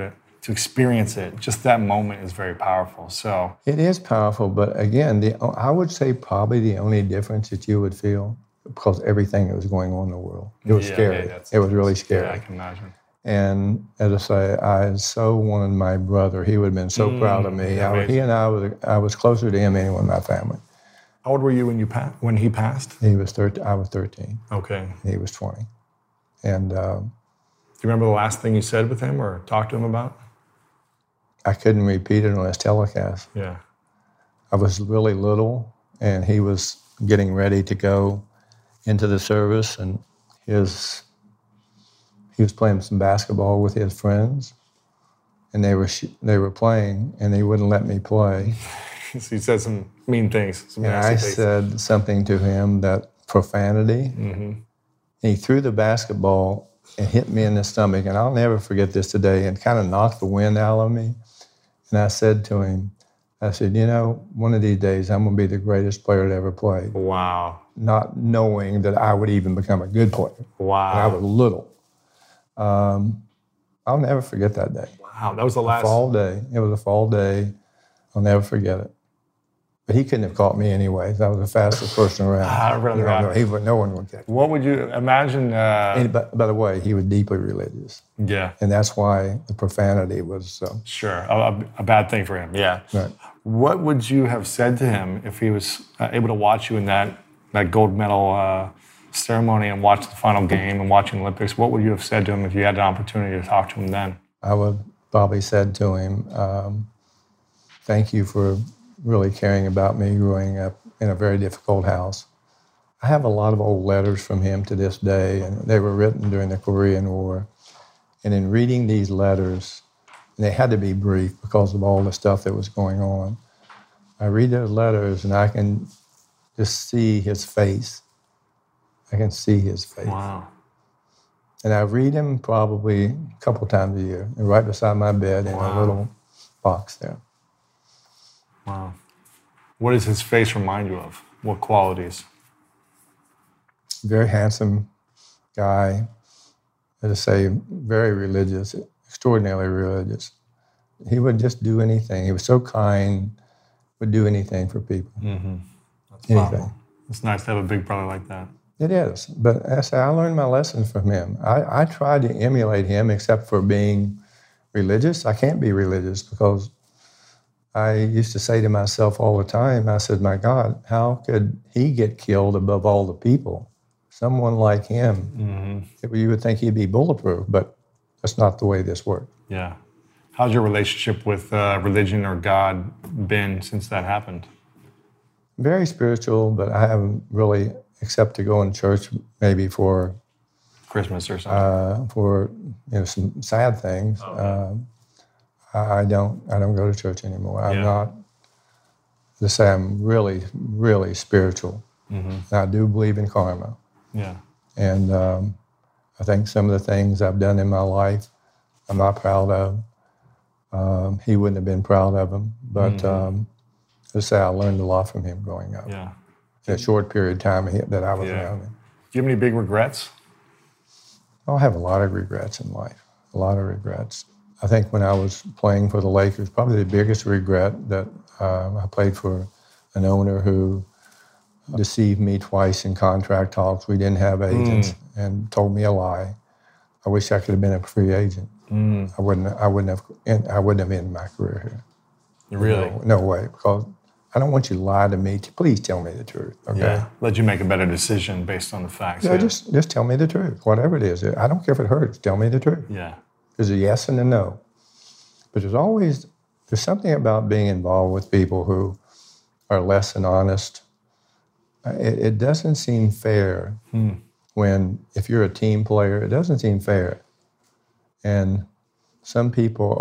to experience it, just that moment is very powerful. So it is powerful, but again, I would say probably the only difference that you would feel, because everything that was going on in the world, it was scary. It was really scary. Yeah, I can imagine. And as I say, I so wanted my brother. He would have been so proud of me. I was closer to him than anyone in my family. How old were you when he passed? He was 13. I was 13. Okay. He was 20. And do you remember the last thing you said with him or talked to him about? I couldn't repeat it on his telecast. Yeah. I was really little, and he was getting ready to go into the service, and he was playing some basketball with his friends, and they were playing, and they wouldn't let me play. So you said some mean things. And I said something to him, that profanity. Mm-hmm. He threw the basketball and hit me in the stomach, and I'll never forget this today, and kind of knocked the wind out of me. And I said to him, I said, one of these days I'm going to be the greatest player that ever played. Wow. Not knowing that I would even become a good player. Wow. And I was little. I'll never forget that day. Wow, that was the last... fall day. It was a fall day. I'll never forget it. But he couldn't have caught me anyways. I was the fastest person around. No one would catch me. What would you imagine? By the way, he was deeply religious. Yeah. And that's why the profanity was... Sure, a bad thing for him, yeah. Right. What would you have said to him if he was able to watch you in that gold medal ceremony and watch the final game and watching the Olympics? What would you have said to him if you had an opportunity to talk to him then? I would probably said to him, thank you for really caring about me growing up in a very difficult house. I have a lot of old letters from him to this day, and they were written during the Korean War. And in reading these letters, and they had to be brief because of all the stuff that was going on, I read those letters and I can just see his face. I can see his face. Wow. And I read him probably a couple times a year, and right beside my bed in a little box there. Wow. What does his face remind you of? What qualities? Very handsome guy. As I say, very religious, extraordinarily religious. He would just do anything. He was so kind, would do anything for people. Mm-hmm. That's anything. Powerful. It's nice to have a big brother like that. It is. But as I say, I learned my lessons from him. I tried to emulate him, except for being religious. I can't be religious because I used to say to myself all the time, I said, my God, how could he get killed above all the people? Someone like him, you would think he'd be bulletproof, but that's not the way this worked. Yeah. How's your relationship with religion or God been since that happened? Very spiritual, but I haven't really, except to go in church maybe for Christmas or something. For some sad things. Okay. I don't go to church anymore. I'm not. To say I'm really, really spiritual. Mm-hmm. I do believe in karma. Yeah. And I think some of the things I've done in my life, I'm not proud of. He wouldn't have been proud of them, but to say I learned a lot from him growing up. Yeah. In a short period of time that I was around him. Do you have any big regrets? I have a lot of regrets in life. A lot of regrets. I think when I was playing for the Lakers, probably the biggest regret that I played for an owner who deceived me twice in contract talks. We didn't have agents and told me a lie. I wish I could have been a free agent. I wouldn't have ended my career here. Really? No way, because I don't want you to lie to me. Please tell me the truth. Okay. Yeah. Let you make a better decision based on the facts. Yeah, just tell me the truth. Whatever it is, I don't care if it hurts. Tell me the truth. Yeah. There's a yes and a no. But there's something about being involved with people who are less than honest. It doesn't seem fair if you're a team player, it doesn't seem fair. And some people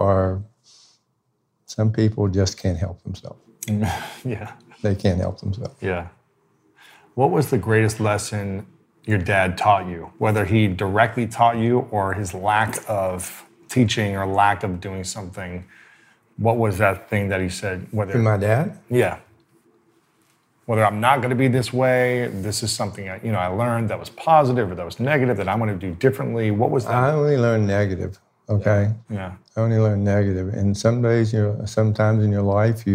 just can't help themselves. Yeah. They can't help themselves. Yeah. What was the greatest lesson your dad taught you, whether he directly taught you or his lack of teaching or lack of doing something? What was that thing that he said? To my dad? Yeah. Whether I'm not going to be this way, this is something I learned that was positive or that was negative that I'm going to do differently. What was that? I only learned negative. okay? Yeah. I only learn negative. And some days, sometimes in your life,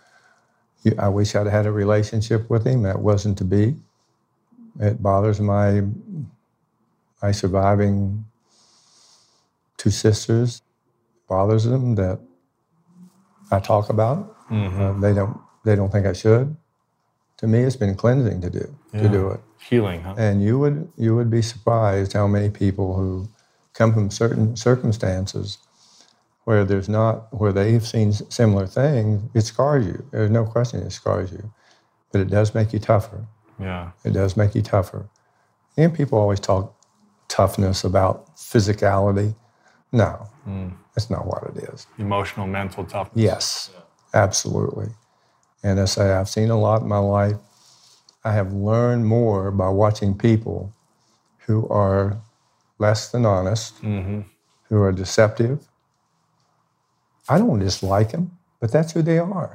I wish I'd had a relationship with him. That wasn't to be. It bothers my surviving 2 sisters. It bothers them that I talk about it. Mm-hmm. They don't think I should. To me, it's been cleansing to do it. Healing, huh? And you would be surprised how many people who come from certain circumstances where they've seen similar things, it scars you. There's no question it scars you. But it does make you tougher. Yeah. It does make you tougher. And people always talk toughness about physicality. No, that's not what it is. Emotional, mental toughness. Yes, absolutely. And I say, I've seen a lot in my life. I have learned more by watching people who are less than honest, who are deceptive. I don't dislike them, but that's who they are.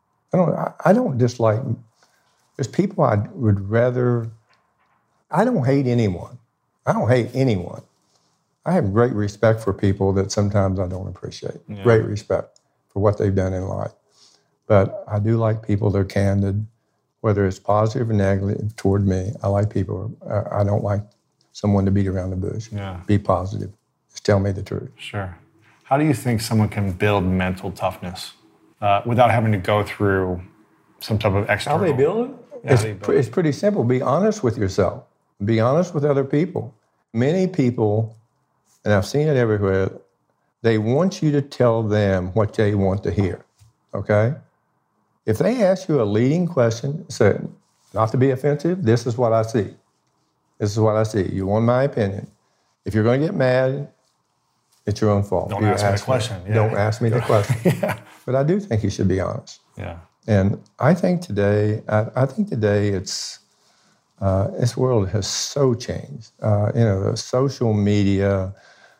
I don't dislike. There's people I would rather. I don't hate anyone. I don't hate anyone. I have great respect for people that sometimes I don't appreciate. Yeah. Great respect for what they've done in life. But I do like people that are candid, whether it's positive or negative toward me. I like people. I don't like someone to beat around the bush. Yeah. Be positive. Just tell me the truth. Sure. How do you think someone can build mental toughness without having to go through some type of external? How they build it? It's pretty simple. Be honest with yourself. Be honest with other people. Many people, and I've seen it everywhere, they want you to tell them what they want to hear, okay? If they ask you a leading question, say, not to be offensive, this is what I see. This is what I see. You want my opinion. If you're going to get mad, it's your own fault. Don't ask me the question. Yeah. Don't ask me the question. Yeah. But I do think you should be honest. Yeah. And I think today, it's, this world has so changed. The social media,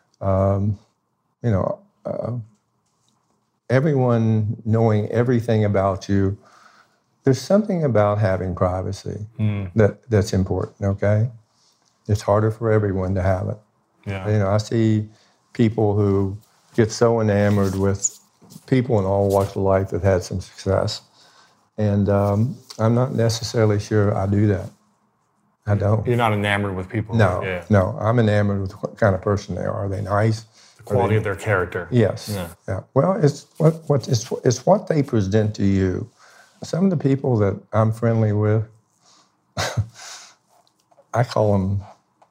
everyone knowing everything about you. There's something about having privacy that's important, okay? It's harder for everyone to have it. Yeah. I see people who get so enamored with people in all walks of life that had some success. And I'm not necessarily sure I do that. I don't. You're not enamored with people? No, no. I'm enamored with what kind of person they are. Are they nice? The quality of their character. Yes. Yeah. Well, it's what they present to you. Some of the people that I'm friendly with, I call them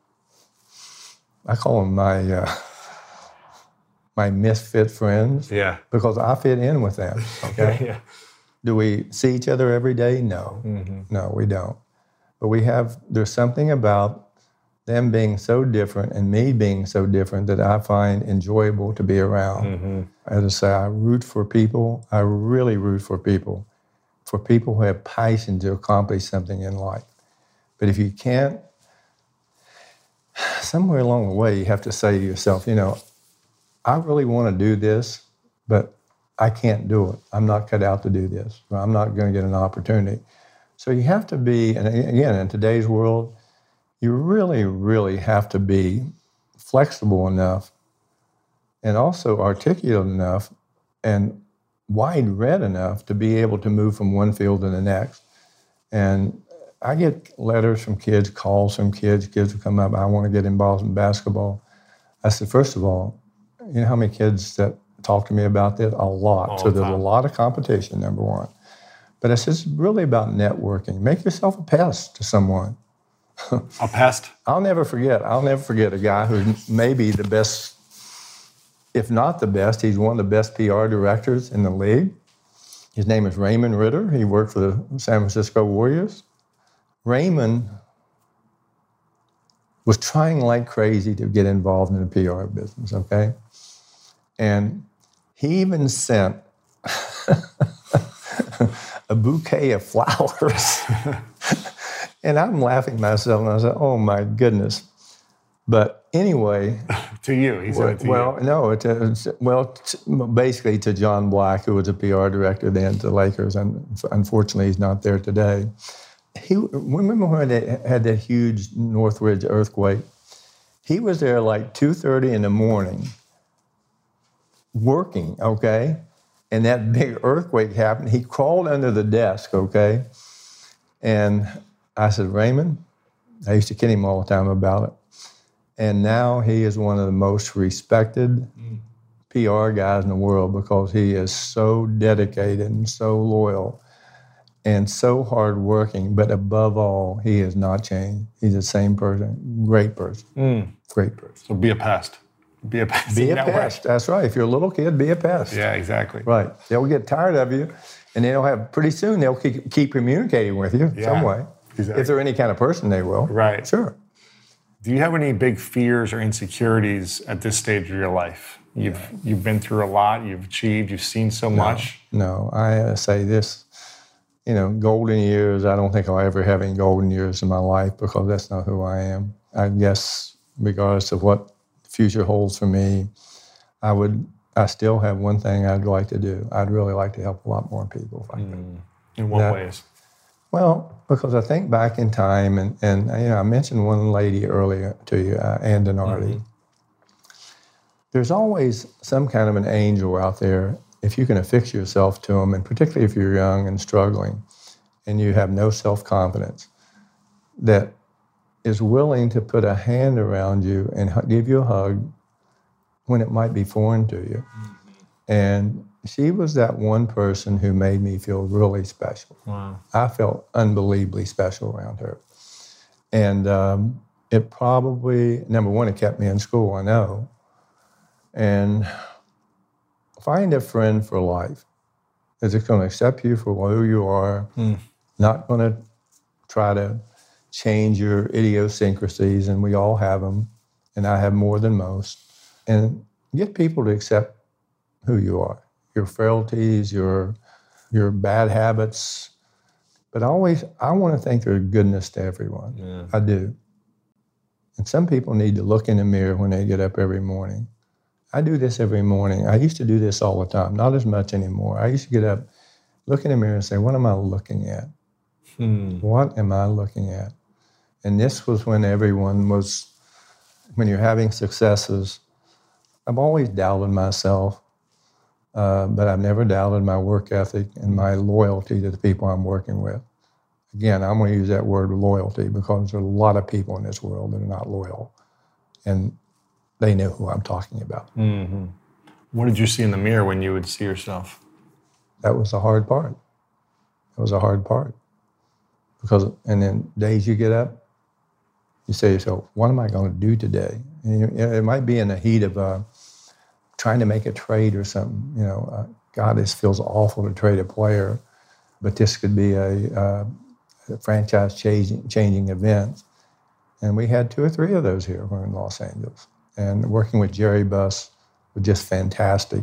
my misfit friends. Yeah. Because I fit in with them. Okay. Yeah. Do we see each other every day? No. No, we don't. But there's something about them being so different and me being so different that I find enjoyable to be around. As I say, I root for people. I really root for people who have passion to accomplish something in life. But if you can't, somewhere along the way, you have to say to yourself, I really want to do this, but I can't do it. I'm not cut out to do this. I'm not going to get an opportunity. So you have to be, and again, in today's world, you really, really have to be flexible enough and also articulate enough and wide-read enough to be able to move from one field to the next. And I get letters from kids, calls from kids who come up, I want to get involved in basketball. I said, first of all, you know how many kids that talk to me about this? A lot. So there's a lot of competition, number one. But it's just really about networking. Make yourself a pest to someone. A pest? I'll never forget a guy who may be the best, if not the best, he's one of the best PR directors in the league. His name is Raymond Ritter. He worked for the San Francisco Warriors. Raymond was trying like crazy to get involved in the PR business, okay? And he even sent a bouquet of flowers. And I'm laughing at myself, and I said, oh, my goodness. But anyway. To you, he said it to you. No, basically to John Black, who was a PR director then at the Lakers, and unfortunately he's not there today. Remember when they had that huge Northridge earthquake? He was there like 2:30 in the morning working, okay? And that big earthquake happened. He crawled under the desk, okay? And I said, Raymond, I used to kid him all the time about it. And now he is one of the most respected PR guys in the world because he is so dedicated and so loyal and so hardworking. But above all, he has not changed. He's the same person. Great person. Great person. So be a pest. Be a pest. Be a pest. That's right. If you're a little kid, be a pest. Yeah, exactly. Right. They'll get tired of you, and pretty soon they'll keep communicating with you some way. Exactly. If they're any kind of person, they will. Right. Sure. Do you have any big fears or insecurities at this stage of your life? You've been through a lot. You've achieved. You've seen so much. No, I say this. Golden years. I don't think I'll ever have any golden years in my life because that's not who I am. I guess, regardless of what the future holds for me, I still have one thing I'd like to do. I'd really like to help a lot more people if I could. In what ways? Well, because I think back in time, and I mentioned one lady earlier to you, Ann Donardi. There's always some kind of an angel out there, if you can affix yourself to them, and particularly if you're young and struggling, and you have no self-confidence, that is willing to put a hand around you and give you a hug when it might be foreign to you. And she was that one person who made me feel really special. Wow. I felt unbelievably special around her. And it probably, number one, it kept me in school, I know. And find a friend for life that's going to accept you for who you are, not going to try to change your idiosyncrasies, and we all have them, and I have more than most. And get people to accept who you are. Your frailties, your bad habits. But I want to think there's goodness to everyone. Yeah. I do. And some people need to look in the mirror when they get up every morning. I do this every morning. I used to do this all the time, not as much anymore. I used to get up, look in the mirror and say, what am I looking at? What am I looking at? And this was when when you're having successes, I've always doubted myself. But I've never doubted my work ethic and my loyalty to the people I'm working with. Again, I'm going to use that word loyalty because there are a lot of people in this world that are not loyal. And they know who I'm talking about. Mm-hmm. What did you see in the mirror when you would see yourself? That was the hard part. It was a hard part. And then days you get up, you say to yourself, what am I going to do today? And it might be in the heat of trying to make a trade or something. God, this feels awful to trade a player, but this could be a franchise changing event. And we had 2 or 3 of those here in Los Angeles. And working with Jerry Buss was just fantastic.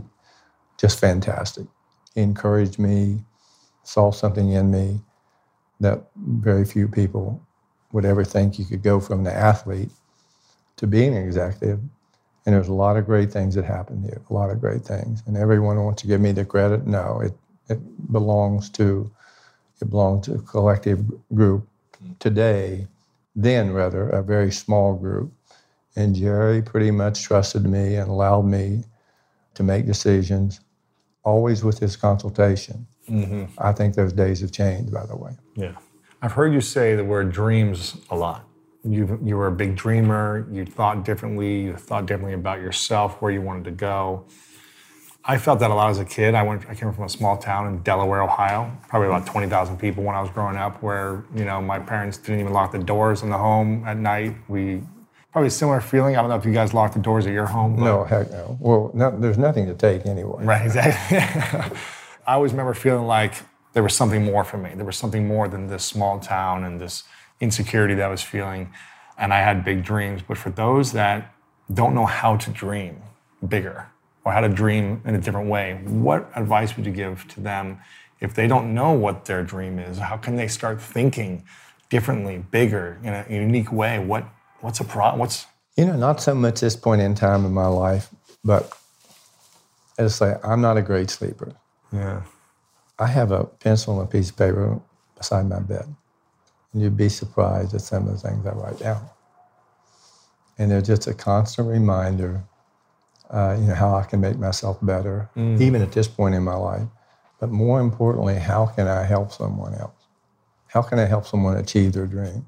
He encouraged me, saw something in me that very few people would ever think you could go from the athlete to being an executive. And there's a lot of great things that happened here, a lot of great things. And everyone wants to give me the credit. No, it belongs to a collective group today, then rather, a very small group. And Jerry pretty much trusted me and allowed me to make decisions, always with his consultation. Mm-hmm. I think those days have changed, by the way. Yeah. I've heard you say the word dreams a lot. You were a big dreamer. You thought differently. You thought differently about yourself, where you wanted to go. I felt that a lot as a kid. I came from a small town in Delaware, Ohio, probably about 20,000 people when I was growing up, where my parents didn't even lock the doors in the home at night. Probably a similar feeling. I don't know if you guys locked the doors at your home. No, heck no. Well, there's nothing to take anyway. Right, exactly. I always remember feeling like there was something more for me. There was something more than this small town and this insecurity that I was feeling. And I had big dreams. But for those that don't know how to dream bigger or how to dream in a different way, what advice would you give to them if they don't know what their dream is? How can they start thinking differently, bigger, in a unique way? What's a problem? Not so much this point in time in my life, but as I say, I'm not a great sleeper. Yeah. I have a pencil and a piece of paper beside my bed. And you'd be surprised at some of the things I write down. And they're just a constant reminder how I can make myself better, even at this point in my life. But more importantly, how can I help someone else? How can I help someone achieve their dream?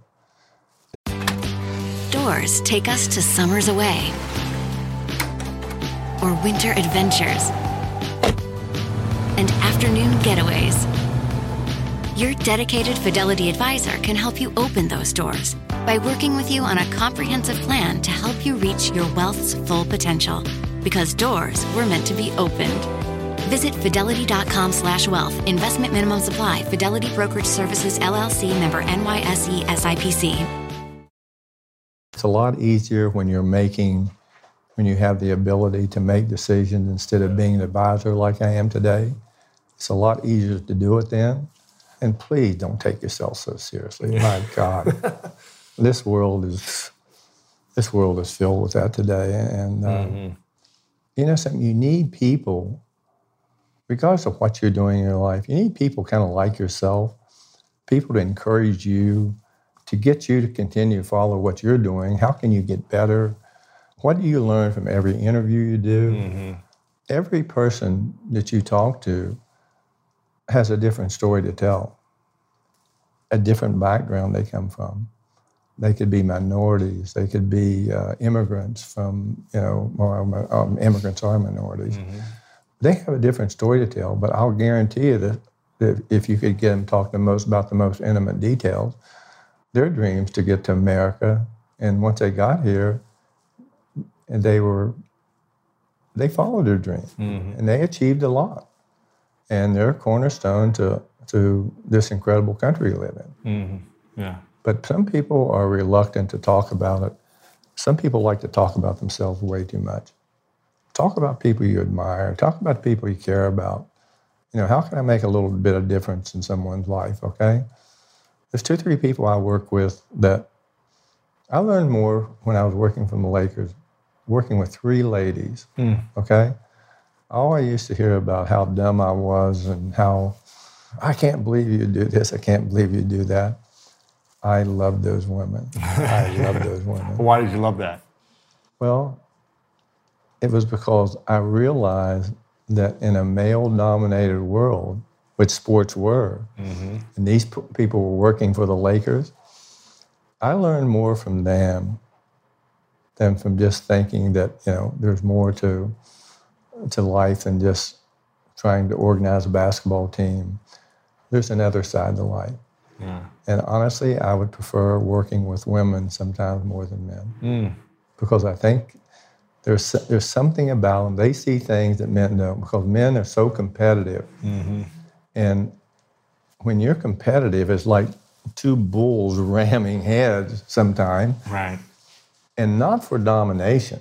Doors take us to summers away or winter adventures and afternoon getaways. Your dedicated Fidelity advisor can help you open those doors by working with you on a comprehensive plan to help you reach your wealth's full potential. Because doors were meant to be opened. Visit fidelity.com/wealth. Investment minimum supply. Fidelity Brokerage Services, LLC, member NYSE SIPC. It's a lot easier when you have the ability to make decisions instead of being an advisor like I am today. It's a lot easier to do it then. And please don't take yourself so seriously. My God, this world is filled with that today. And you know something, you need people, regardless of what you're doing in your life, you need people kind of like yourself, people to encourage you, to get you to continue to follow what you're doing. How can you get better? What do you learn from every interview you do? Every person that you talk to has a different story to tell, a different background they come from. They could be minorities. They could be immigrants from, immigrants are minorities. They have a different story to tell, but I'll guarantee you that if you could get them talking about the most intimate details, their dreams to get to America, and once they got here, and they followed their dream, and they achieved a lot. And they're a cornerstone to this incredible country we live in. Yeah. But some people are reluctant to talk about it. Some people like to talk about themselves way too much. Talk about people you admire. Talk about people you care about. How can I make a little bit of difference in someone's life, okay? There's 2 or 3 people I work with that I learned more when I was working for the Lakers, working with 3 ladies, okay? All I used to hear about how dumb I was and how I can't believe you do this, I can't believe you do that. I love those women. I love those women. Why did you love that? Well, it was because I realized that in a male-dominated world, which sports were, and these people were working for the Lakers, I learned more from them than from just thinking that, there's more to life than just trying to organize a basketball team. There's another side to life. Yeah. And honestly, I would prefer working with women sometimes more than men. Because I think there's something about them. They see things that men don't, because men are so competitive. And when you're competitive, it's like 2 bulls ramming heads sometimes. Right. And not for domination,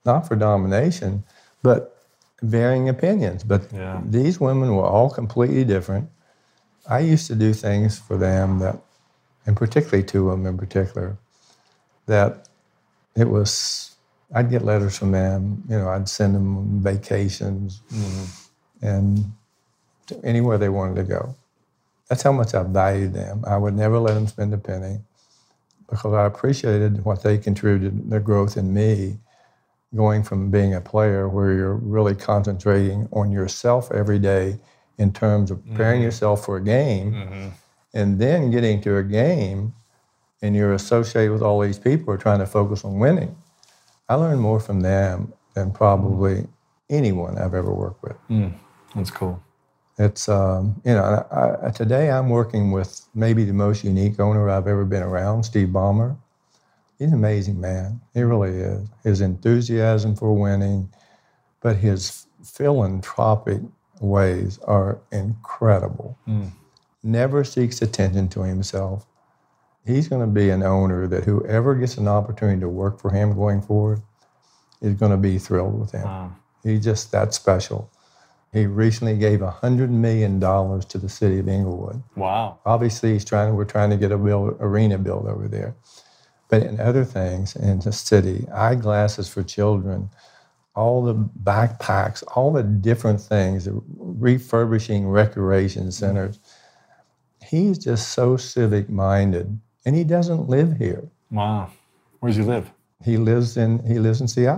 but varying opinions. But these women were all completely different. I used to do things for them that, and particularly 2 of them in particular, that it was, I'd get letters from them, I'd send them on vacations and to anywhere they wanted to go. That's how much I valued them. I would never let them spend a penny because I appreciated what they contributed, their growth in me, going from being a player where you're really concentrating on yourself every day in terms of preparing yourself for a game, and then getting to a game and you're associated with all these people who are trying to focus on winning. I learned more from them than probably anyone I've ever worked with. That's cool. It's, today I'm working with maybe the most unique owner I've ever been around, Steve Ballmer. He's an amazing man. He really is. His enthusiasm for winning, but his philanthropic ways are incredible. Never seeks attention to himself. He's going to be an owner that whoever gets an opportunity to work for him going forward is going to be thrilled with him. Wow. He's just that special. He recently gave $100 million to the city of Inglewood. Wow. Obviously, we're trying to get a arena built over there. But in other things in the city, eyeglasses for children, all the backpacks, all the different things, refurbishing recreation centers. He's just so civic-minded, and he doesn't live here. Wow. Where does he live? He lives in Seattle.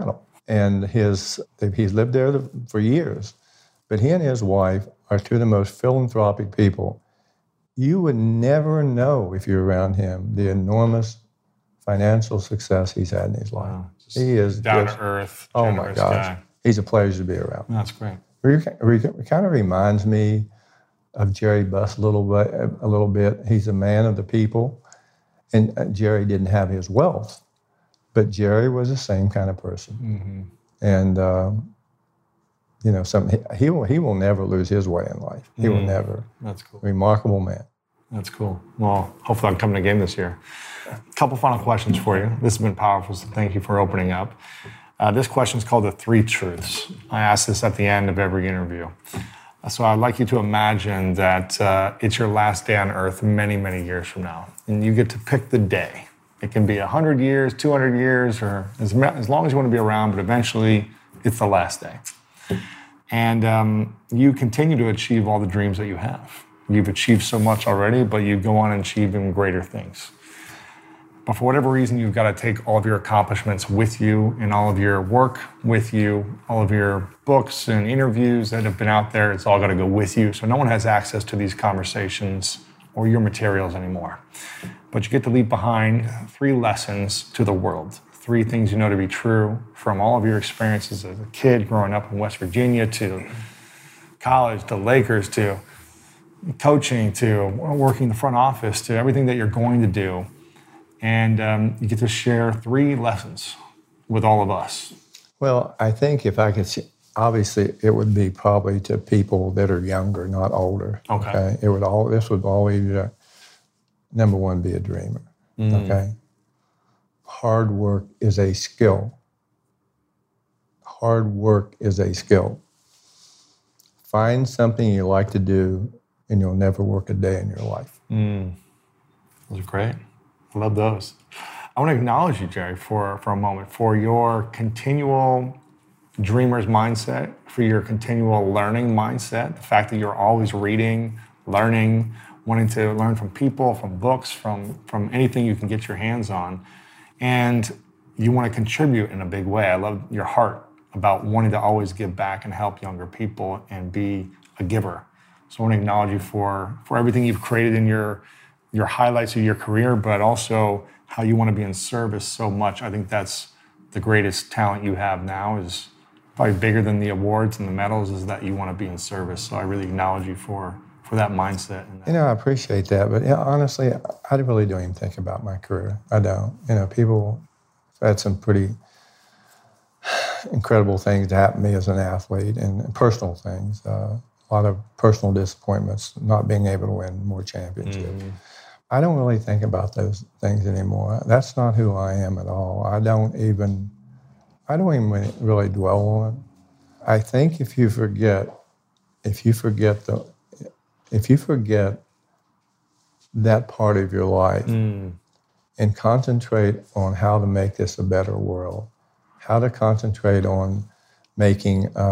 And he's lived there for years. But he and his wife are two of the most philanthropic people. You would never know if you're around him the enormous financial success he's had in his life. Wow. He is down just, to earth. oh my gosh, guy. He's a pleasure to be around. That's great. It kind of reminds me of Jerry Buss a little bit. He's a man of the people, and Jerry didn't have his wealth, but Jerry was the same kind of person. Mm-hmm. And he will never lose his way in life. He will never. That's cool. Remarkable man. That's cool. Well, hopefully I'll come to a game this year. A couple final questions for you. This has been powerful, so thank you for opening up. This question is called the 3 truths. I ask this at the end of every interview. So I'd like you to imagine that it's your last day on Earth many, many years from now, and you get to pick the day. It can be 100 years, 200 years, or as long as you want to be around, but eventually it's the last day. And you continue to achieve all the dreams that you have. You've achieved so much already, but you go on and achieve even greater things. But for whatever reason, you've got to take all of your accomplishments with you and all of your work with you, all of your books and interviews that have been out there. It's all got to go with you. So no one has access to these conversations or your materials anymore. But you get to leave behind 3 lessons to the world. 3 things you know to be true from all of your experiences as a kid growing up in West Virginia, to college, to Lakers, to coaching, to working in the front office, to everything that you're going to do. And you get to share 3 lessons with all of us. Well, I think if I could see, obviously it would be probably to people that are younger, not older. Okay. This would always, number 1, be a dreamer. Okay. Hard work is a skill. Hard work is a skill. Find something you like to do, and you'll never work a day in your life. Those are great. I love those. I want to acknowledge you, Jerry, for a moment, for your continual dreamer's mindset, for your continual learning mindset, the fact that you're always reading, learning, wanting to learn from people, from books, from anything you can get your hands on. And you want to contribute in a big way. I love your heart about wanting to always give back and help younger people and be a giver. So I want to acknowledge you for everything you've created in your highlights of your career, but also how you want to be in service so much. I think that's the greatest talent you have now, is probably bigger than the awards and the medals, is that you want to be in service. So I really acknowledge you for that mindset. And that. I appreciate that. But honestly, I really don't even think about my career. I don't. People have had some pretty incredible things to happen to me as an athlete, and personal things. A lot of personal disappointments, not being able to win more championships. I don't really think about those things anymore. That's not who I am at all. I don't even really dwell on it. I think if you forget that part of your life and concentrate on how to make this a better world, how to concentrate on make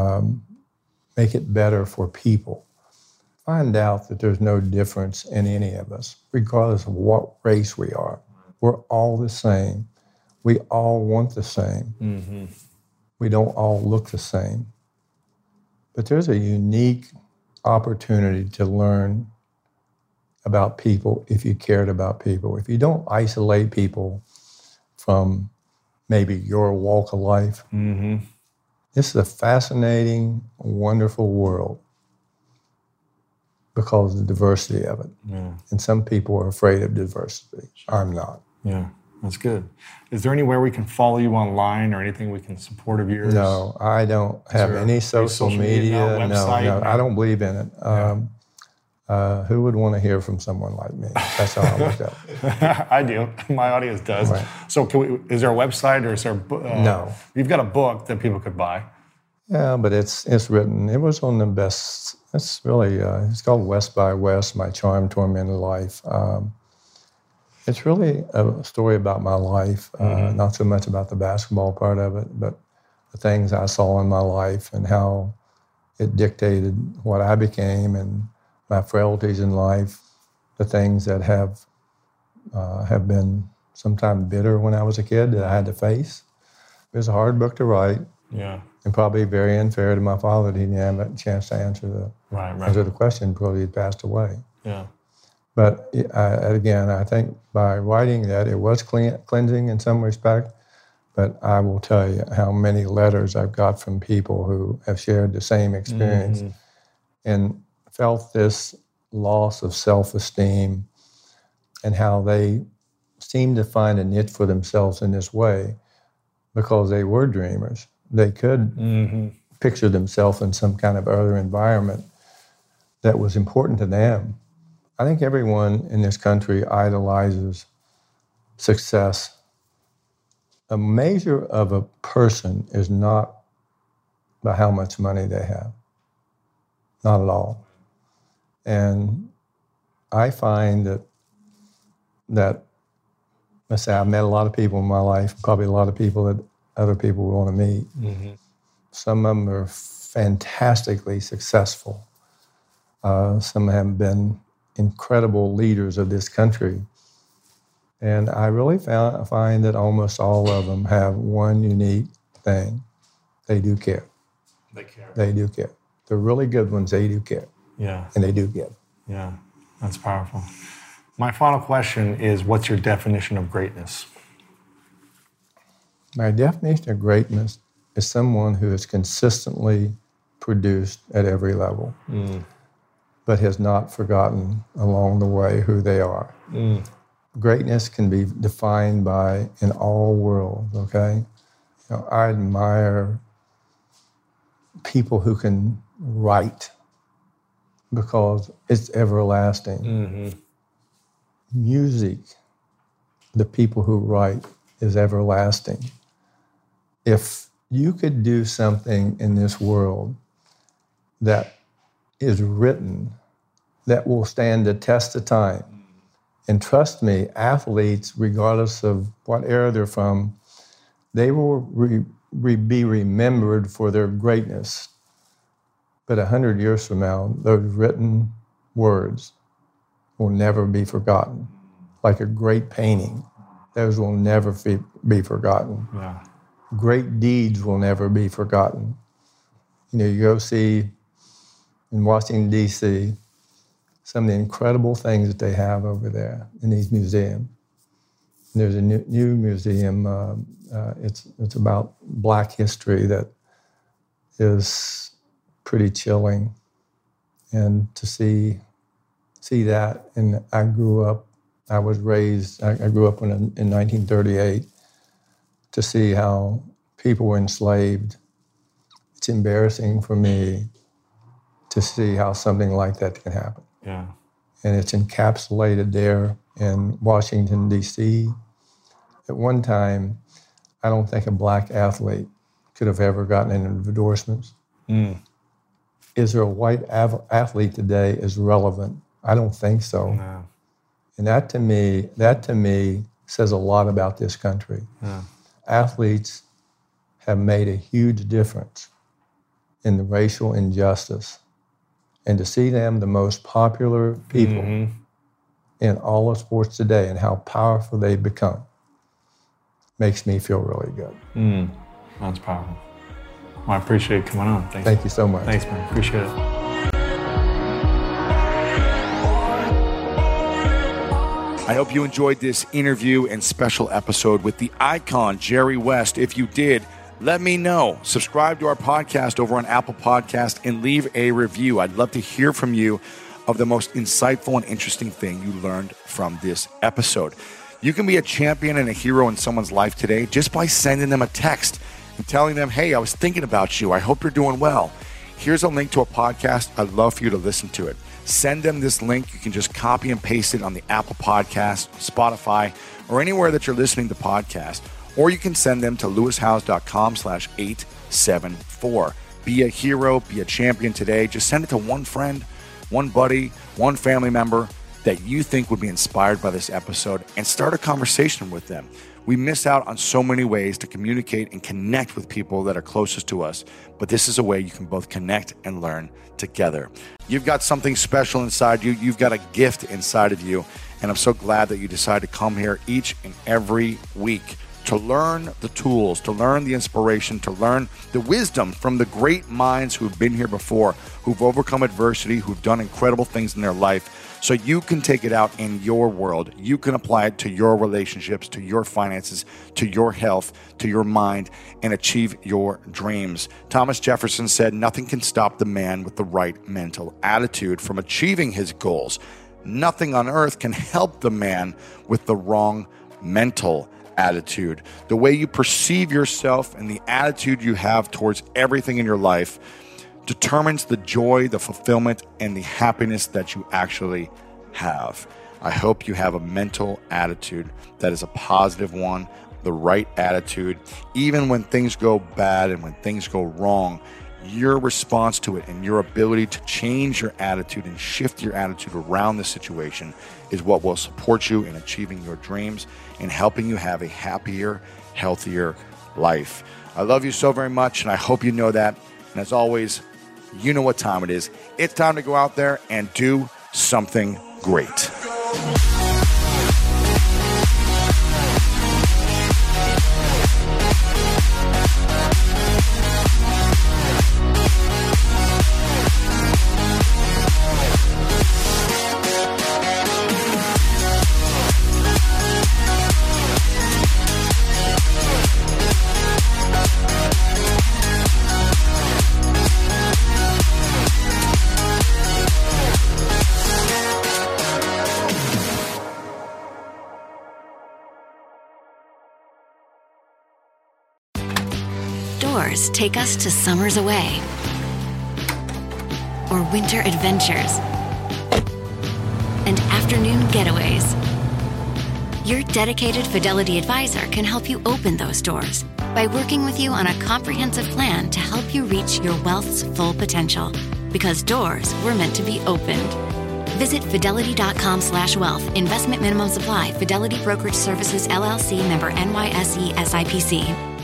it better for people, find out that there's no difference in any of us, regardless of what race we are. We're all the same. We all want the same. We don't all look the same. But there's a unique opportunity to learn about people if you cared about people. If you don't isolate people from maybe your walk of life, this is a fascinating, wonderful world because of the diversity of it. Yeah. And some people are afraid of diversity. I'm not. Yeah, that's good. Is there anywhere we can follow you online or anything we can support of yours? No, I don't have any social media. No, I don't believe in it. Who would want to hear from someone like me? That's how I look at it. I do. My audience does. Right. So is there a website or is there no. You've got a book that people could buy. Yeah, but it's written. It was on the best. It's really, it's called West by West, My Charmed, Tormented Life. It's really a story about my life, not so much about the basketball part of it, but the things I saw in my life and how it dictated what I became and my frailties in life, the things that have been sometimes bitter when I was a kid that I had to face. It was a hard book to write. Yeah. And probably very unfair to my father that he didn't have a chance to answer the question because he had passed away. Yeah. But again, I think by writing that, it was cleansing in some respect. But I will tell you how many letters I've got from people who have shared the same experience and felt this loss of self-esteem and how they seem to find a niche for themselves in this way because they were dreamers. They could picture themselves in some kind of other environment that was important to them. I think everyone in this country idolizes success. A measure of a person is not by how much money they have. Not at all. And I find that let's say I've met a lot of people in my life, probably a lot of people that other people would want to meet. Some of them are fantastically successful. Some have been incredible leaders of this country. And I really find that almost all of them have one unique thing. They do care. They do care. The really good ones, they do care. Yeah. And they do give. Yeah, that's powerful. My final question is, what's your definition of greatness? My definition of greatness is someone who has consistently produced at every level, but has not forgotten along the way who they are. Greatness can be defined by in all worlds, okay? I admire people who can write because it's everlasting. Music, the people who write, is everlasting. If you could do something in this world that is written that will stand the test of time, and trust me, athletes, regardless of what era they're from, they will be remembered for their greatness. But 100 years from now, those written words will never be forgotten. Like a great painting, those will never be forgotten. Yeah. Great deeds will never be forgotten. You go see in Washington, D.C., some of the incredible things that they have over there in these museums. And there's a new museum, it's about Black history that is pretty chilling. And to see that, and I grew up in 1938, to see how people were enslaved. It's embarrassing for me to see how something like that can happen. Yeah. And it's encapsulated there in Washington, D.C. At one time, I don't think a Black athlete could have ever gotten any endorsements. Is there a white athlete today is relevant? I don't think so. No. And that to me says a lot about this country. Yeah. Athletes have made a huge difference in the racial injustice. And to see them, the most popular people in all of sports today and how powerful they've become, makes me feel really good. That's powerful. Well, I appreciate you coming on. Thank you so much. Thanks, man. Appreciate it. I hope you enjoyed this interview and special episode with the icon, Jerry West. If you did, let me know. Subscribe to our podcast over on Apple Podcast and leave a review. I'd love to hear from you of the most insightful and interesting thing you learned from this episode. You can be a champion and a hero in someone's life today just by sending them a text and telling them, hey, I was thinking about you. I hope you're doing well. Here's a link to a podcast. I'd love for you to listen to it. Send them this link. You can just copy and paste it on the Apple Podcast, Spotify, or anywhere that you're listening to podcasts. Or you can send them to lewishowes.com/874. Be a hero, be a champion today. Just send it to one friend, one buddy, one family member that you think would be inspired by this episode and start a conversation with them. We miss out on so many ways to communicate and connect with people that are closest to us, but this is a way you can both connect and learn together. You've got something special inside you. You've got a gift inside of you, and I'm so glad that you decide to come here each and every week to learn the tools, to learn the inspiration, to learn the wisdom from the great minds who've been here before, who've overcome adversity, who've done incredible things in their life, so you can take it out in your world. You can apply it to your relationships, to your finances, to your health, to your mind, and achieve your dreams. Thomas Jefferson said, "Nothing can stop the man with the right mental attitude from achieving his goals. Nothing on earth can help the man with the wrong mental attitude." The way you perceive yourself and the attitude you have towards everything in your life determines the joy, the fulfillment, and the happiness that you actually have. I hope you have a mental attitude that is a positive one, the right attitude. Even when things go bad and when things go wrong, your response to it and your ability to change your attitude and shift your attitude around the situation is what will support you in achieving your dreams and helping you have a happier, healthier life. I love you so very much, and I hope you know that. And as always, you know what time it is. It's time to go out there and do something great. Doors take us to summers away or winter adventures and afternoon getaways. Your dedicated Fidelity advisor can help you open those doors by working with you on a comprehensive plan to help you reach your wealth's full potential, because doors were meant to be opened. Visit fidelity.com/wealth. Investment minimum supply. Fidelity Brokerage Services, LLC, member NYSE SIPC.